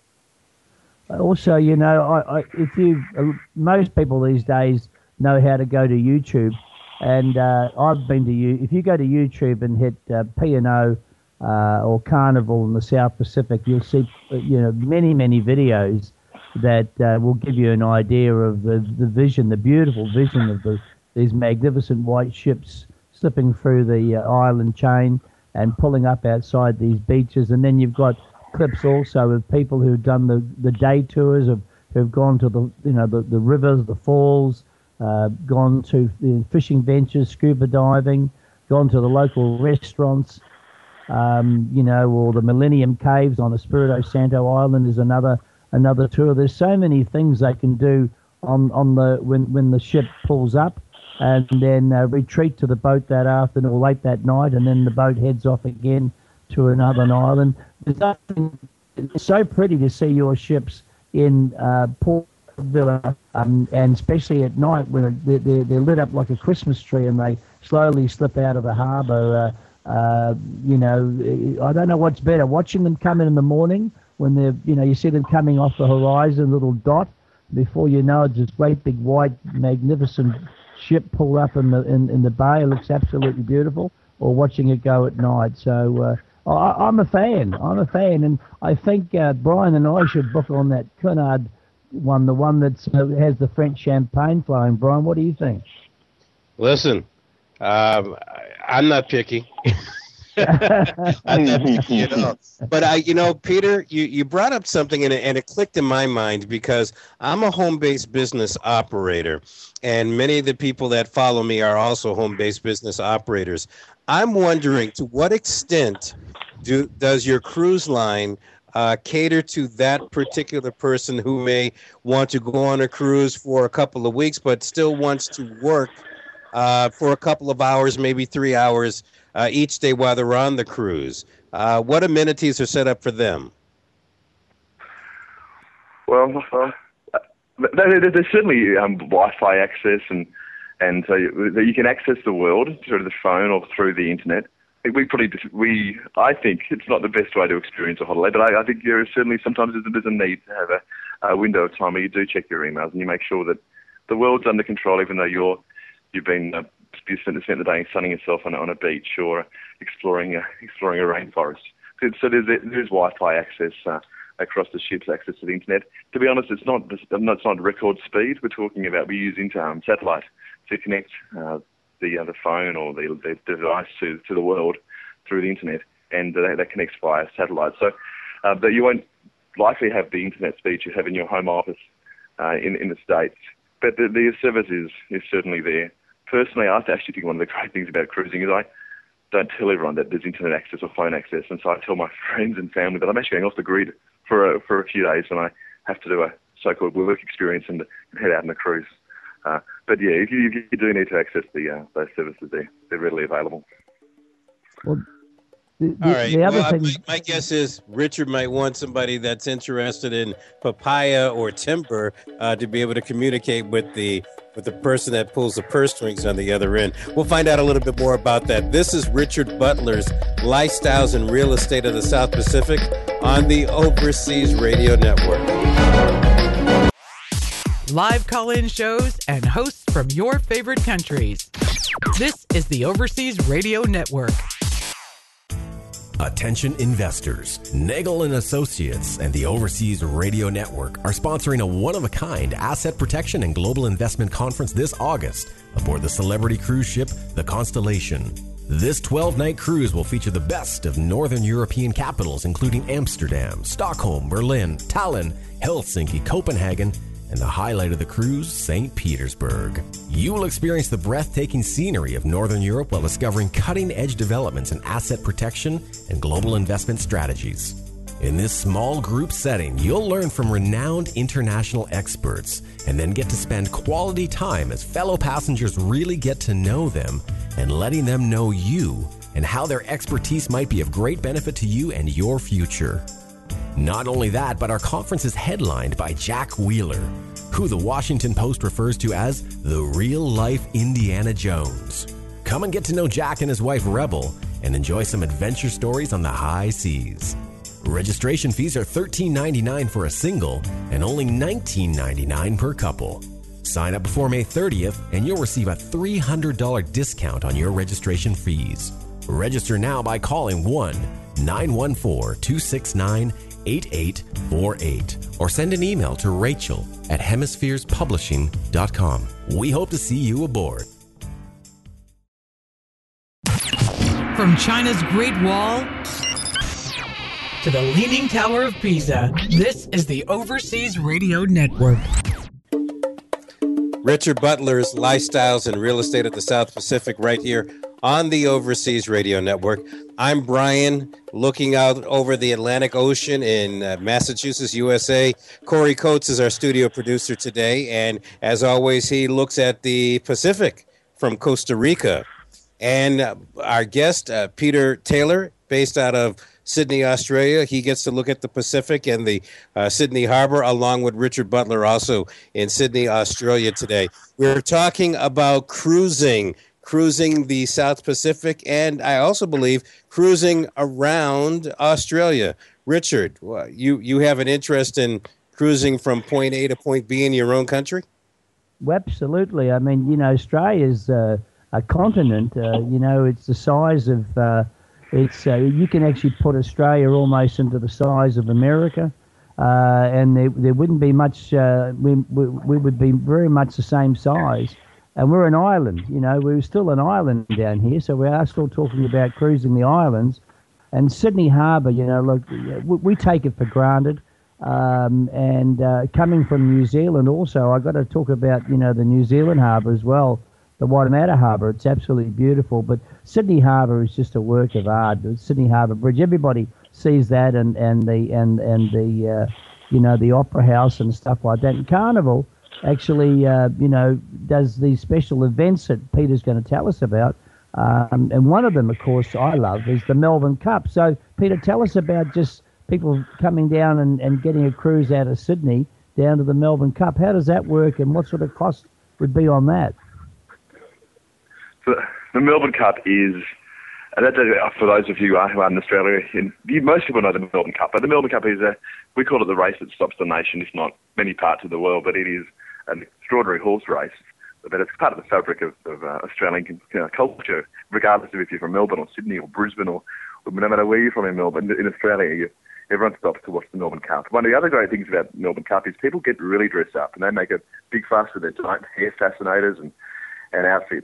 Also, you know, I, I, if you, uh, most people these days know how to go to YouTube, and uh, I've been to you. If you go to YouTube and hit uh, P and O uh, or Carnival in the South Pacific, you'll see, you know, many many videos that uh, will give you an idea of the, the vision, the beautiful vision of the these magnificent white ships slipping through the uh, island chain and pulling up outside these beaches. And then you've got clips also of people who've done the, the day tours, of who've gone to the you know the, the rivers, the falls, uh, gone to the fishing ventures, scuba diving, gone to the local restaurants, um, you know, or the Millennium Caves on Espiritu Santo Island is another another tour. There's so many things they can do on on the when when the ship pulls up, and then uh, retreat to the boat that afternoon or late that night, and then the boat heads off again to another island. There's nothing, it's so pretty to see your ships in uh, Port Vila, um, and especially at night when they're, they're, they're lit up like a Christmas tree and they slowly slip out of the harbour. Uh, uh, you know, I don't know what's better, watching them come in in the morning when they're, you know, you see them coming off the horizon, little dot. Before you know it, this great big white, magnificent ship pulled up in the in, in the bay. It looks absolutely beautiful. Or watching it go at night. So uh, I, I'm a fan. I'm a fan, and I think uh, Brian and I should book on that Cunard one, the one that uh, has the French champagne flowing. Brian, what do you think? Listen, um, I'm not picky. I'm not picky at all. But I, you know, Peter, you, you brought up something, and it, and it clicked in my mind because I'm a home-based business operator, and many of the people that follow me are also home-based business operators. I'm wondering, to what extent do does your cruise line uh, cater to that particular person who may want to go on a cruise for a couple of weeks, but still wants to work uh, for a couple of hours, maybe three hours uh, each day while they're on the cruise? Uh, what amenities are set up for them? Well, uh, there's certainly um, Wi-Fi access, and and uh, you can access the world through the phone or through the internet. We probably we I think it's not the best way to experience a holiday, but I, I think there is certainly sometimes there's a need to have a, a window of time where you do check your emails and you make sure that the world's under control, even though you're you've been uh, you spent, spent the day sunning yourself on, on a beach or exploring a, exploring a rainforest. So, so there's there's Wi-Fi access uh, across the ship's access to the internet. To be honest, it's not it's not record speed. We're talking about we use um, satellite to connect uh, the uh, the phone or the, the device to to the world through the internet, and uh, that connects via satellite. So uh, but you won't likely have the internet speed you have in your home office uh, in in the States. But the, the service is, is certainly there. Personally, I actually think one of the great things about cruising is I don't tell everyone that there's internet access or phone access, and so I tell my friends and family that I'm actually going off the grid for a, for a few days, and I have to do a so-called work experience and head out on a cruise. Uh, but yeah, if you, if you do need to access the uh, those services, they're, they're readily available. Well, the, the, All right. the other well, thing... my, my guess is Richard might want somebody that's interested in papaya or timber uh, to be able to communicate with the with the person that pulls the purse strings on the other end. We'll find out a little bit more about that. This is Richard Butler's Lifestyles and Real Estate of the South Pacific on the Overseas Radio Network. Live call-in shows and hosts from your favorite countries. This is the Overseas Radio Network. Attention investors. Nagel and Associates and the Overseas Radio Network are sponsoring a one-of-a-kind asset protection and global investment conference this August aboard the celebrity cruise ship, the Constellation. This twelve-night cruise will feature the best of Northern European capitals, including Amsterdam, Stockholm, Berlin, Tallinn, Helsinki, Copenhagen, and the highlight of the cruise, Saint Petersburg. You will experience the breathtaking scenery of Northern Europe while discovering cutting-edge developments in asset protection and global investment strategies. In this small group setting, you'll learn from renowned international experts and then get to spend quality time as fellow passengers really get to know them and letting them know you and how their expertise might be of great benefit to you and your future. Not only that, but our conference is headlined by Jack Wheeler, who the Washington Post refers to as the real-life Indiana Jones. Come and get to know Jack and his wife Rebel and enjoy some adventure stories on the high seas. Registration fees are thirteen ninety-nine for a single and only nineteen ninety-nine per couple. Sign up before May thirtieth and you'll receive a three hundred dollars discount on your registration fees. Register now by calling one nine one four, two six nine, eight eight four eight or send an email to Rachel at hemispheres publishing dot com. We hope to see you aboard. From China's Great Wall to the Leaning Tower of Pisa, this is the Overseas Radio Network. Richard Butler's Lifestyles and Real Estate at the South Pacific right here on the Overseas Radio Network. I'm Brian, looking out over the Atlantic Ocean in uh, Massachusetts, U S A. Corey Coates is our studio producer today, and as always, he looks at the Pacific from Costa Rica. And uh, our guest, uh, Peter Taylor, based out of Sydney, Australia, he gets to look at the Pacific and the uh, Sydney Harbor, along with Richard Butler, also in Sydney, Australia today. We're talking about cruising, cruising the South Pacific, and I also believe cruising around Australia. Richard, you, you have an interest in cruising from point A to point B in your own country? Well, absolutely. I mean, you know, Australia's uh, a continent. Uh, you know, it's the size of... Uh, It's uh, you can actually put Australia almost into the size of America, uh, and there there wouldn't be much. Uh, we, we we would be very much the same size, and we're an island. You know, we're still an island down here, so we are still talking about cruising the islands. And Sydney Harbour, you know, look, we, we take it for granted. Um, and uh, coming from New Zealand, also, I got to talk about you know the New Zealand Harbour as well. The Waitemata Harbour, it's absolutely beautiful. But Sydney Harbour is just a work of art. The Sydney Harbour Bridge, everybody sees that, and, and the and and the uh, you know the Opera House and stuff like that. And Carnival actually uh, you know does these special events that Peter's going to tell us about. Um, and one of them, of course, I love is the Melbourne Cup. So Peter, tell us about just people coming down and, and getting a cruise out of Sydney down to the Melbourne Cup. How does that work, and what sort of cost would be on that? The Melbourne Cup is, and that's a, for those of you who are in Australia, in, you, most people know the Melbourne Cup, but the Melbourne Cup is a, we call it the race that stops the nation, if not many parts of the world, but it is an extraordinary horse race, but it's part of the fabric of, of uh, Australian you know, culture, regardless of if you're from Melbourne or Sydney or Brisbane or, or no matter where you're from in Melbourne, in Australia, you, everyone stops to watch the Melbourne Cup. One of the other great things about the Melbourne Cup is people get really dressed up, and they make a big fuss with their giant hair fascinators and, and outfits.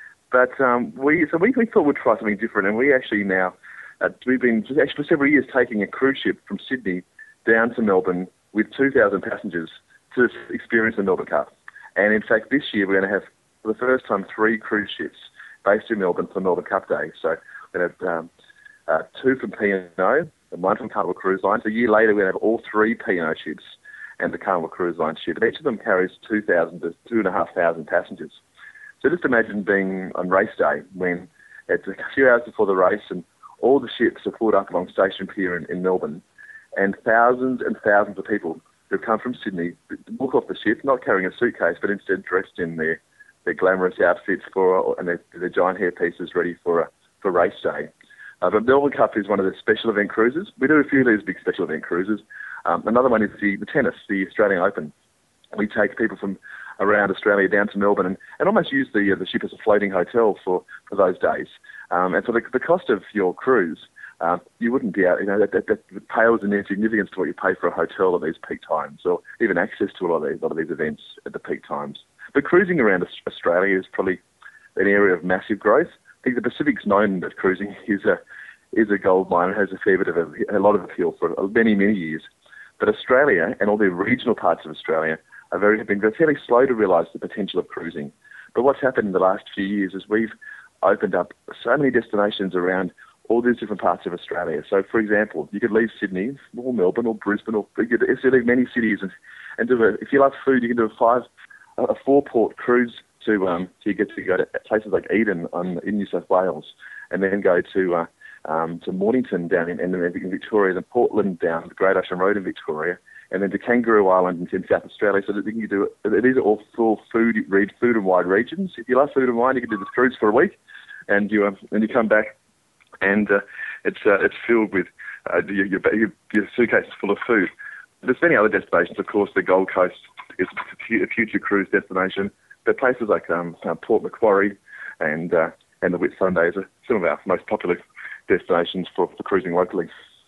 But um, we so we, we thought we'd try something different, and we actually now uh, we've been actually for several years taking a cruise ship from Sydney down to Melbourne with two thousand passengers to experience the Melbourne Cup. And in fact, this year we're going to have for the first time three cruise ships based in Melbourne for Melbourne Cup Day. So we're going to have um, uh, two from P and O and one from Carnival Cruise Lines. A year later, we're going to have all three P and O ships and the Carnival Cruise Line ship. And each of them carries two thousand to two and a half thousand passengers. So just imagine being on race day when it's a few hours before the race and all the ships are pulled up along Station Pier in, in Melbourne, and thousands and thousands of people who come from Sydney walk off the ship, not carrying a suitcase, but instead dressed in their, their glamorous outfits for and their, their giant hair pieces ready for a, for race day. Uh, but Melbourne Cup is one of the special event cruises. We do a few of these big special event cruises. Um, another one is the, the tennis, the Australian Open. We take people from around Australia down to Melbourne and, and almost use the uh, the ship as a floating hotel for, for those days. Um, and so the, the cost of your cruise, uh, you wouldn't be out, you know, that, that, that pales in insignificance to what you pay for a hotel at these peak times, or even access to a lot of these, a lot of these events at the peak times. But cruising around Australia is probably an area of massive growth. I think the Pacific's known that cruising is a is a gold mine and has a fair bit of a, a lot of appeal for many, many years. But Australia and all the regional parts of Australia are very, have been fairly slow to realise the potential of cruising. But what's happened in the last few years is we've opened up so many destinations around all these different parts of Australia. So, for example, you could leave Sydney or Melbourne or Brisbane, or you could leave many cities and, and do a, if you love food, you can do a five, a four port cruise to, um, so you get to go to places like Eden on, in New South Wales, and then go to, uh, um, to Mornington down in, in, in Victoria, then Portland down the Great Ocean Road in Victoria, and then to Kangaroo Island in South Australia, so that you can do it. These are all full food, read food and wine regions. If you love food and wine, you can do this cruise for a week, and you, uh, and you come back, and uh, it's uh, it's filled with uh, your, your, your suitcase is full of food. There's many other destinations, of course. The Gold Coast is a future cruise destination. But places like um, uh, Port Macquarie and uh, and the Whitsundays are some of our most popular destinations for, for cruising locally.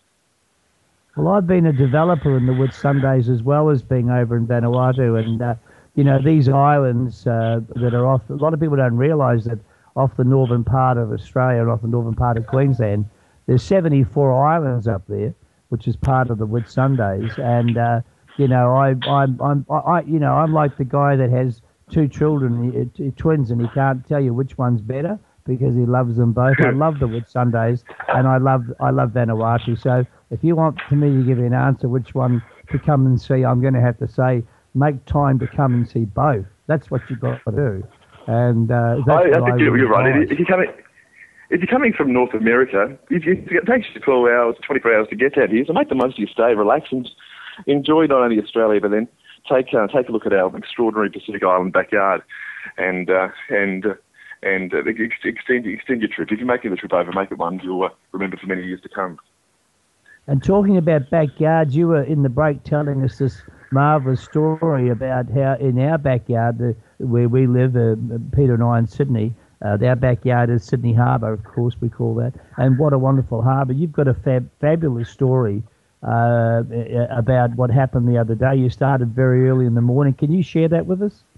Well, I've been a developer in the Whitsundays as well as being over in Vanuatu, and uh, you know, these islands uh, that are off. A lot of people don't realise that off the northern part of Australia and off the northern part of Queensland, there's seventy-four islands up there, which is part of the Whitsundays. And uh, you know, I, I'm, I'm, I, you know, I'm like the guy that has two children, he, twins, and he can't tell you which one's better because he loves them both. I love the Whitsundays, and I love, I love Vanuatu. So if you want for me to give you an answer which one to come and see, I'm going to have to say make time to come and see both. That's what you've got to do. And uh, that's I, I think I you're, you're right. advise. If you're coming, if you're coming from North America, if you, it takes you twelve hours, twenty-four hours to get out here. So make the most of your stay, relax, and enjoy not only Australia, but then take uh, take a look at our extraordinary Pacific Island backyard, and uh, and uh, and uh, extend extend your trip. If you're making the trip over, make it one you'll uh, remember for many years to come. And talking about backyards, you were in the break telling us this marvellous story about how in our backyard, the, where we live, uh, Peter and I in Sydney, uh, our backyard is Sydney Harbour, of course, we call that. And what a wonderful harbour. You've got a fab, fabulous story uh, about what happened the other day. You started very early in the morning. Can you share that with us?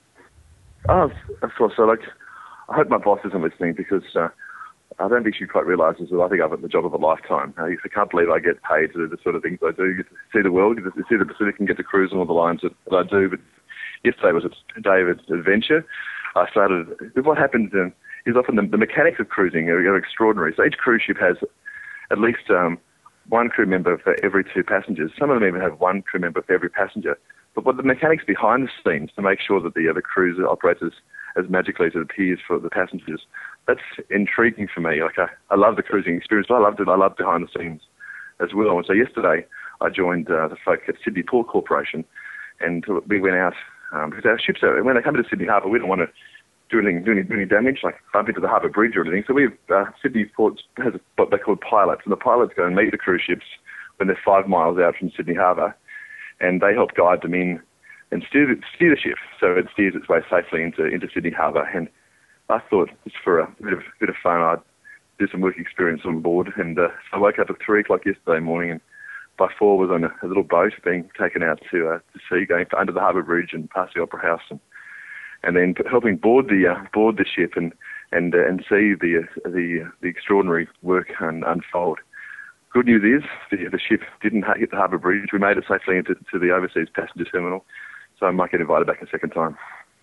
Oh, of course. So, like, I hope my boss isn't listening because uh, I don't think she quite realises that I think I've got the job of a lifetime. I can't believe I get paid to do the sort of things I do. You get to see the world, you get to see the Pacific and get to cruise on all the lines that, that I do. But yesterday was a day of adventure. I started, what happens um, is often the, the mechanics of cruising are, are extraordinary. So each cruise ship has at least um, one crew member for every two passengers. Some of them even have one crew member for every passenger. But what the mechanics behind the scenes to make sure that the other cruise operates as, as magically as it appears for the passengers, that's intriguing for me. Like I, I love the cruising experience, but I loved it. I love behind the scenes as well. And so yesterday I joined uh, the folk at Sydney Port Corporation, and we went out um, because our ships are, when they come into Sydney Harbour, we don't want to do anything, do any, do any damage, like bump into the harbour bridge or anything. So we have, uh, Sydney Port has what they call pilots, and the pilots go and meet the cruise ships when they're five miles out from Sydney Harbour, and they help guide them in and steer the, steer the ship so it steers its way safely into into Sydney Harbour. And I thought, just for a bit of bit of fun, I'd do some work experience on board. And uh, so I woke up at three o'clock yesterday morning, and by four was on a, a little boat being taken out to uh, to sea, going under the harbour bridge and past the Opera House, and and then helping board the uh, board the ship and and uh, and see the uh, the the extraordinary work un- unfold. Good news is the the ship didn't hit the harbour bridge. We made it safely into to the overseas passenger terminal, so I might get invited back a second time.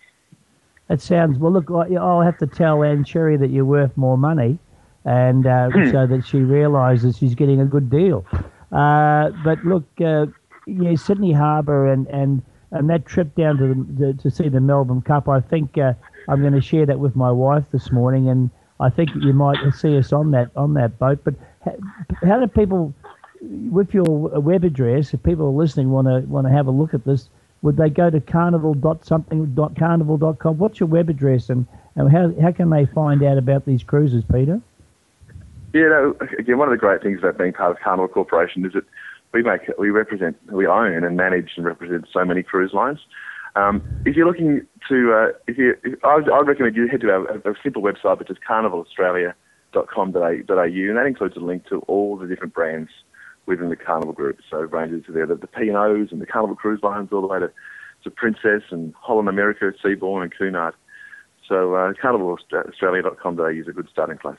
That sounds, well, look, I'll have to tell Anne Cherry that you're worth more money, and uh, so that she realises she's getting a good deal. Uh, but look, uh, yeah, Sydney Harbour and, and, and that trip down to the, to, to see the Melbourne Cup, I think uh, I'm going to share that with my wife this morning, and I think you might see us on that on that boat. But how, how do people, with your web address, if people are listening want to want to have a look at this, would they go to carnival dot something dot carnival dot com? What's your web address, and, and how how can they find out about these cruises, Peter? Yeah, no, again, one of the great things about being part of Carnival Corporation is that we make, we represent, we own and manage and represent so many cruise lines. Um, if you're looking to, uh, if you, if, I would, I would recommend you head to our, our simple website, which is carnival australia dot com dot a u, and that includes a link to all the different brands within the Carnival Group. So it ranges to there, the, the P and O's and the Carnival Cruise Lines, all the way to, to Princess and Holland America, Seabourn and Cunard. So uh, carnival australia dot com dot a u is a good starting place.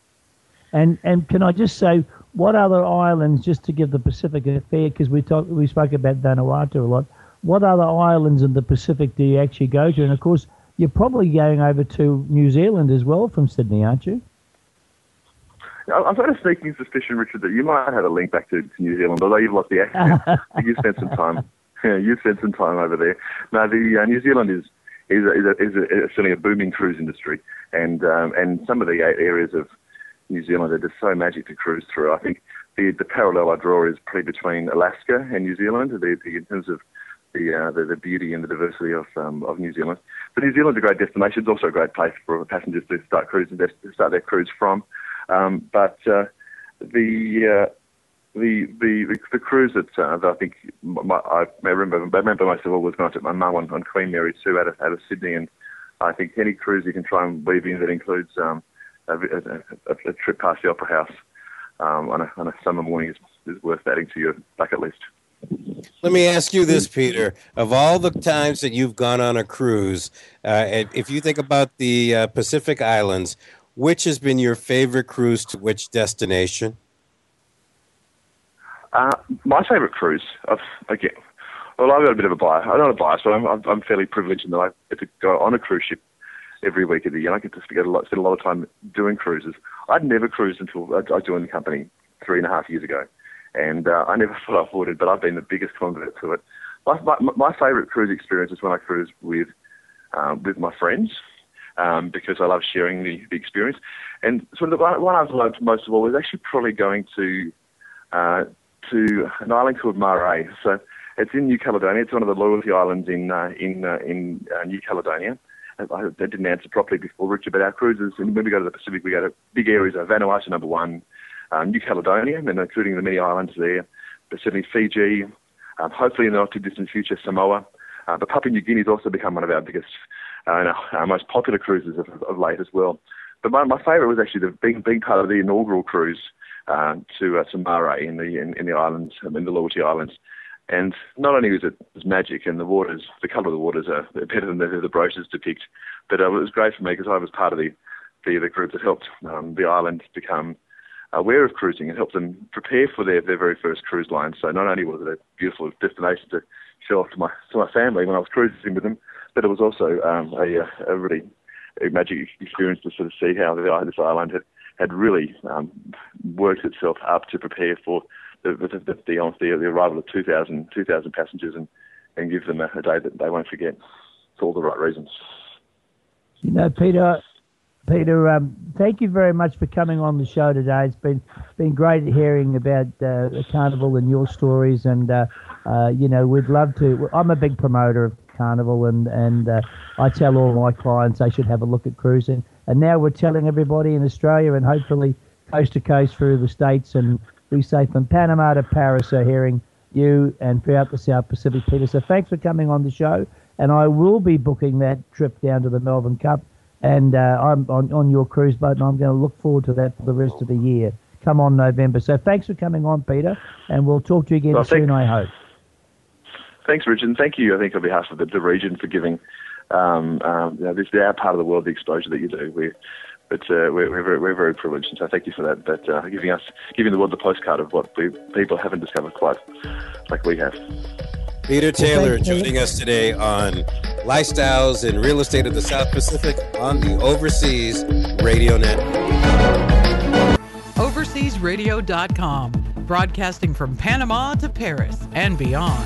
And and can I just say, what other islands, just to give the Pacific a fair, because we talk, we spoke about Vanuatu a lot, what other islands in the Pacific do you actually go to? And of course, you're probably going over to New Zealand as well from Sydney, aren't you? I've got a sneaking suspicion, Richard, that you might have a link back to, to New Zealand, although you've lost the accent. You've spent some time. Yeah, you've spent some time over there. No, the uh, New Zealand is is a, is, a, is, a, is certainly a booming cruise industry, and um, and some of the areas of New Zealand are just so magic to cruise through. I think the the parallel I draw is probably between Alaska and New Zealand, the, the, in terms of the, uh, the the beauty and the diversity of um, of New Zealand. But New Zealand's a great destination. It's also a great place for passengers to start cruising, to start their cruise from. Um, but uh, the, uh, the the the the cruise that, uh, that I think my, I remember I remember most of all was when I took my mum on, on Queen Mary two out of out of Sydney, and I think any cruise you can try and weave in that includes um, a, a, a, a trip past the Opera House um, on a on a summer morning is, is worth adding to your bucket list. Let me ask you this, Peter. Of all the times that you've gone on a cruise, uh, if you think about the uh, Pacific Islands, which has been your favorite cruise to which destination? Uh, my favourite cruise, I've, again, well, I've got a bit of a bias. I'm not a bias, but I'm, I'm fairly privileged in that I get to go on a cruise ship every week of the year. I get to spend a lot, spend a lot of time doing cruises. I'd never cruised until I joined the company three and a half years ago. And uh, I never thought I would, but I've been the biggest convert to it. My, my, my favourite cruise experience is when I cruise with um, with my friends, um, because I love sharing the, the experience. And so the one I've loved most of all is actually probably going to uh, to an island called Marae. So it's in New Caledonia. It's one of the loyalty islands in uh, in uh, in uh, New Caledonia. I, I didn't answer properly before, Richard, but our cruises, and when we go to the Pacific, we go to big areas of Vanuatu, number one, Um, New Caledonia, and including the many islands there, but certainly Fiji, um, hopefully in the not-too-distant future, Samoa. Uh, but Papua New Guinea has also become one of our biggest uh, and our, our most popular cruises of, of late as well. But my, my favourite was actually the being, being part of the inaugural cruise uh, to uh, to Marae in the in, in the islands, um, in the Loyalty Islands. And not only was it was magic, and the waters, the colour of the waters are better than the, the brochures depict, but uh, it was great for me because I was part of the the, the group that helped um, the island become aware of cruising and help them prepare for their, their very first cruise line. So not only was it a beautiful destination to show off to my to my family when I was cruising with them, but it was also um, a, a really a magic experience to sort of see how the, this island had, had really um, worked itself up to prepare for the the, the, the, the arrival of two thousand passengers and, and give them a, a day that they won't forget for all the right reasons. You know, Peter... Peter, um, thank you very much for coming on the show today. It's been been great hearing about uh, the Carnival and your stories, and uh, uh, you know, we'd love to. I'm a big promoter of Carnival, and and uh, I tell all my clients they should have a look at cruising. And now we're telling everybody in Australia, and hopefully coast to coast through the States, and we say from Panama to Paris are hearing you and throughout the South Pacific, Peter. So thanks for coming on the show, and I will be booking that trip down to the Melbourne Cup. And uh, I'm on, on your cruise boat, and I'm going to look forward to that for the rest of the year. Come on, November. So thanks for coming on, Peter, and we'll talk to you again well, soon, I hope. Thanks, Richard, and thank you, I think, on behalf of the, the region for giving um, um, you know, this our part of the world the exposure that you do. We're, but uh, we're, we're, very, we're very privileged, and so thank you for that, that uh, giving us, giving the world the postcard of what we, people haven't discovered quite like we have. Peter Taylor well, joining us today on Lifestyles and Real Estate of the South Pacific on the Overseas Radio Network. overseas radio dot com, broadcasting from Panama to Paris and beyond.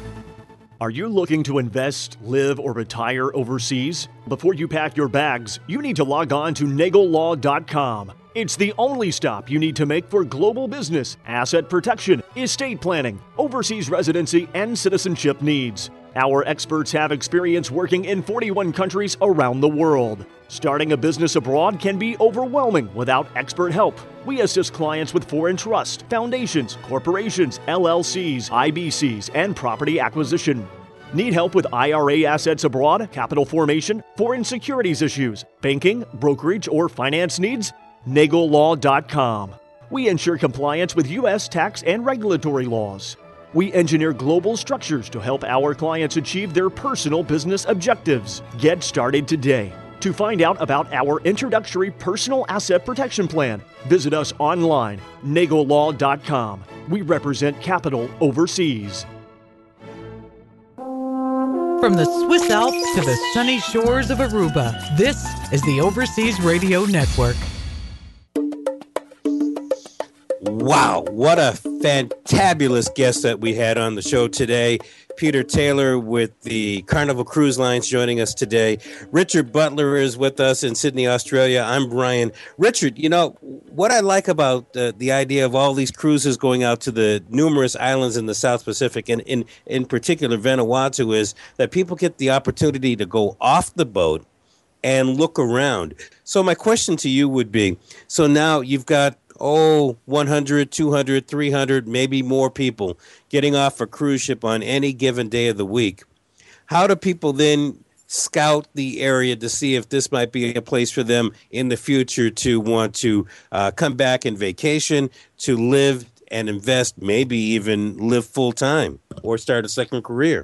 Are you looking to invest, live, or retire overseas? Before you pack your bags, you need to log on to nagel law dot com. It's the only stop you need to make for global business, asset protection, estate planning, overseas residency, and citizenship needs. Our experts have experience working in forty-one countries around the world. Starting a business abroad can be overwhelming without expert help. We assist clients with foreign trust, foundations, corporations, L L Cs, I B Cs, and property acquisition. Need help with I R A assets abroad, capital formation, foreign securities issues, banking, brokerage, or finance needs? nagel law dot com. We ensure compliance with U S tax and regulatory laws. We engineer global structures to help our clients achieve their personal business objectives. Get started today. To find out about our introductory personal asset protection plan, visit us online, nagel law dot com. We represent capital overseas. From the Swiss Alps to the sunny shores of Aruba, this is the Overseas Radio Network. Wow, what a fantabulous guest that we had on the show today. Peter Taylor with the Carnival Cruise Lines joining us today. Richard Butler is with us in Sydney, Australia. I'm Brian. Richard, you know, what I like about uh, the idea of all these cruises going out to the numerous islands in the South Pacific, and in, in particular Vanuatu, is that people get the opportunity to go off the boat and look around. So my question to you would be, so now you've got oh, one hundred, two hundred, three hundred, maybe more people getting off a cruise ship on any given day of the week. How do people then scout the area to see if this might be a place for them in the future to want to uh, come back and vacation, to live and invest, maybe even live full time or start a second career?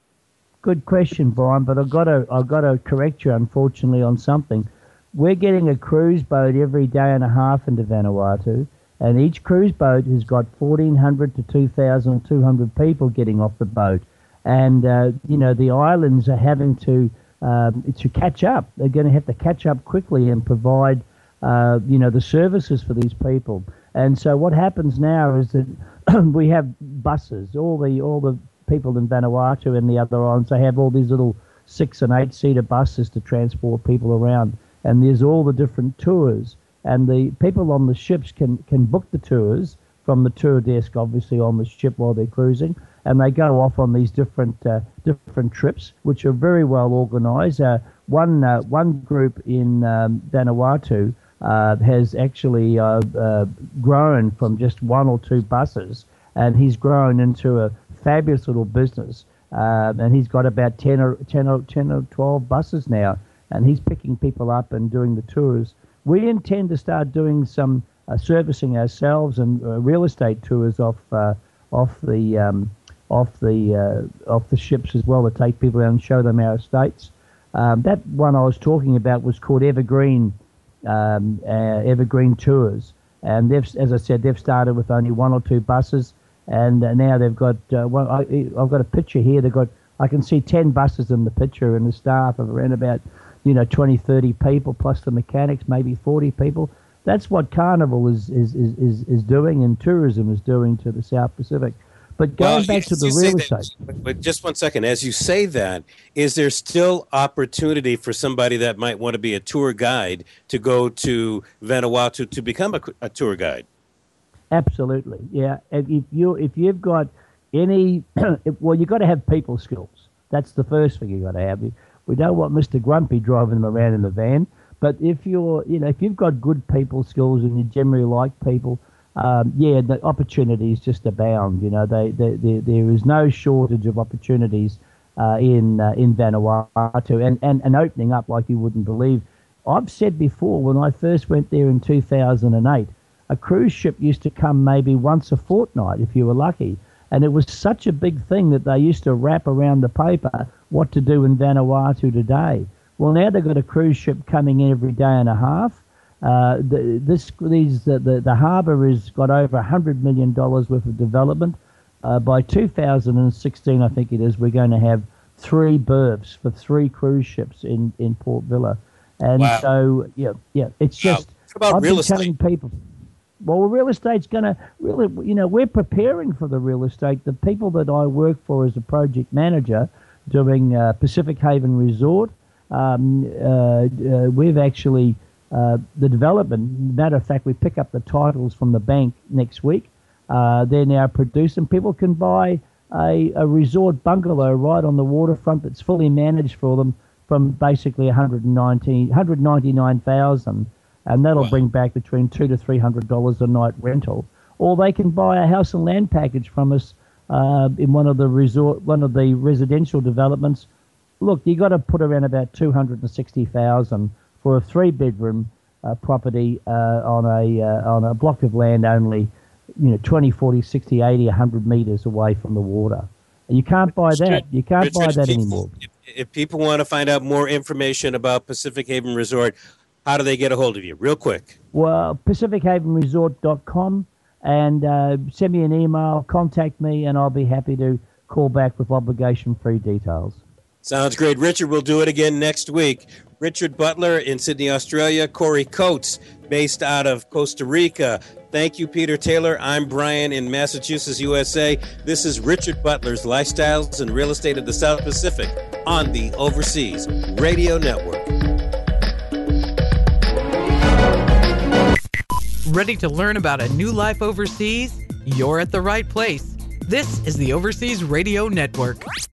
Good question, Brian, but I've got to, I've got to correct you, unfortunately, on something. We're getting a cruise boat every day and a half into Vanuatu, and each cruise boat has got fourteen hundred to two thousand two hundred people getting off the boat. And, uh, you know, the islands are having to um, to catch up. They're going to have to catch up quickly and provide, uh, you know, the services for these people. And so what happens now is that we have buses. All the all the people in Vanuatu and the other islands, they have all these little six- and eight-seater buses to transport people around. And there's all the different tours, and the people on the ships can, can book the tours from the tour desk, obviously, on the ship while they're cruising, and they go off on these different uh, different trips, which are very well organised. Uh, one uh, one group in um, Vanuatu uh, has actually uh, uh, grown from just one or two buses, and he's grown into a fabulous little business, uh, and he's got about ten or, ten or, ten or twelve buses now. And he's picking people up and doing the tours. We intend to start doing some uh, servicing ourselves and uh, real estate tours off uh, off the um, off the uh, off the ships as well, to take people out and show them our estates. Um, that one I was talking about was called Evergreen um, uh, Evergreen Tours, and they've, as I said, they've started with only one or two buses, and uh, now they've got. Uh, well, I, I've got a picture here. They've got. I can see ten buses in the picture, and the staff of around about, you know, twenty, thirty people, plus the mechanics, maybe forty people. That's what Carnival is is, is, is, is doing, and tourism is doing to the South Pacific. But going well, back yes, to the real estate. But, but just one second. As you say that, is there still opportunity for somebody that might want to be a tour guide to go to Vanuatu to become a, a tour guide? Absolutely, yeah. If you if you've got any, well, you've got to have people skills. That's the first thing you've got to have. We don't want Mister Grumpy driving them around in the van. But if you're, you know, if you've got good people skills and you generally like people, um, yeah, the opportunities just abound. You know, they, they, they, there is no shortage of opportunities uh, in uh, in Vanuatu, and, and, and opening up like you wouldn't believe. I've said before, when I first went there in two thousand eight, a cruise ship used to come maybe once a fortnight if you were lucky. And it was such a big thing that they used to wrap around the paper what to do in Vanuatu today. Well, now they've got a cruise ship coming in every day and a half. Uh, the, this, these, the, the, the harbour has got over one hundred million dollars worth of development. Uh, by two thousand sixteen, I think it is, we're going to have three berths for three cruise ships in, in Port Vila. And wow. so, yeah, yeah, it's just, wow. What about I've real been estate? telling people, well, real estate's going to really, you know, we're preparing for the real estate. The people that I work for as a project manager doing uh, Pacific Haven Resort, um, uh, uh, we've actually, uh, the development, matter of fact, we pick up the titles from the bank next week. Uh, they're now producing. People can buy a, a resort bungalow right on the waterfront that's fully managed for them from basically one hundred ninety, one hundred ninety-nine thousand. And that'll wow. bring back between two to three hundred dollars a night rental. Or they can buy a house and land package from us uh, in one of the resort, one of the residential developments. Look, you got to put around about two hundred and sixty thousand for a three-bedroom uh, property uh, on a uh, on a block of land only, you know, twenty, forty, sixty, eighty, one hundred meters away from the water. And you can't buy that. You can't Richard, buy that people, anymore. If, if people want to find out more information about Pacific Haven Resort, how do they get a hold of you? Real quick. Well, pacific haven resort dot com, and uh, send me an email, contact me, and I'll be happy to call back with obligation-free details. Sounds great. Richard, we'll do it again next week. Richard Butler in Sydney, Australia. Corey Coates, based out of Costa Rica. Thank you, Peter Taylor. I'm Brian in Massachusetts, U S A. This is Richard Butler's Lifestyles and Real Estate of the South Pacific on the Overseas Radio Network. Ready to learn about a new life overseas? You're at the right place. This is the Overseas Radio Network.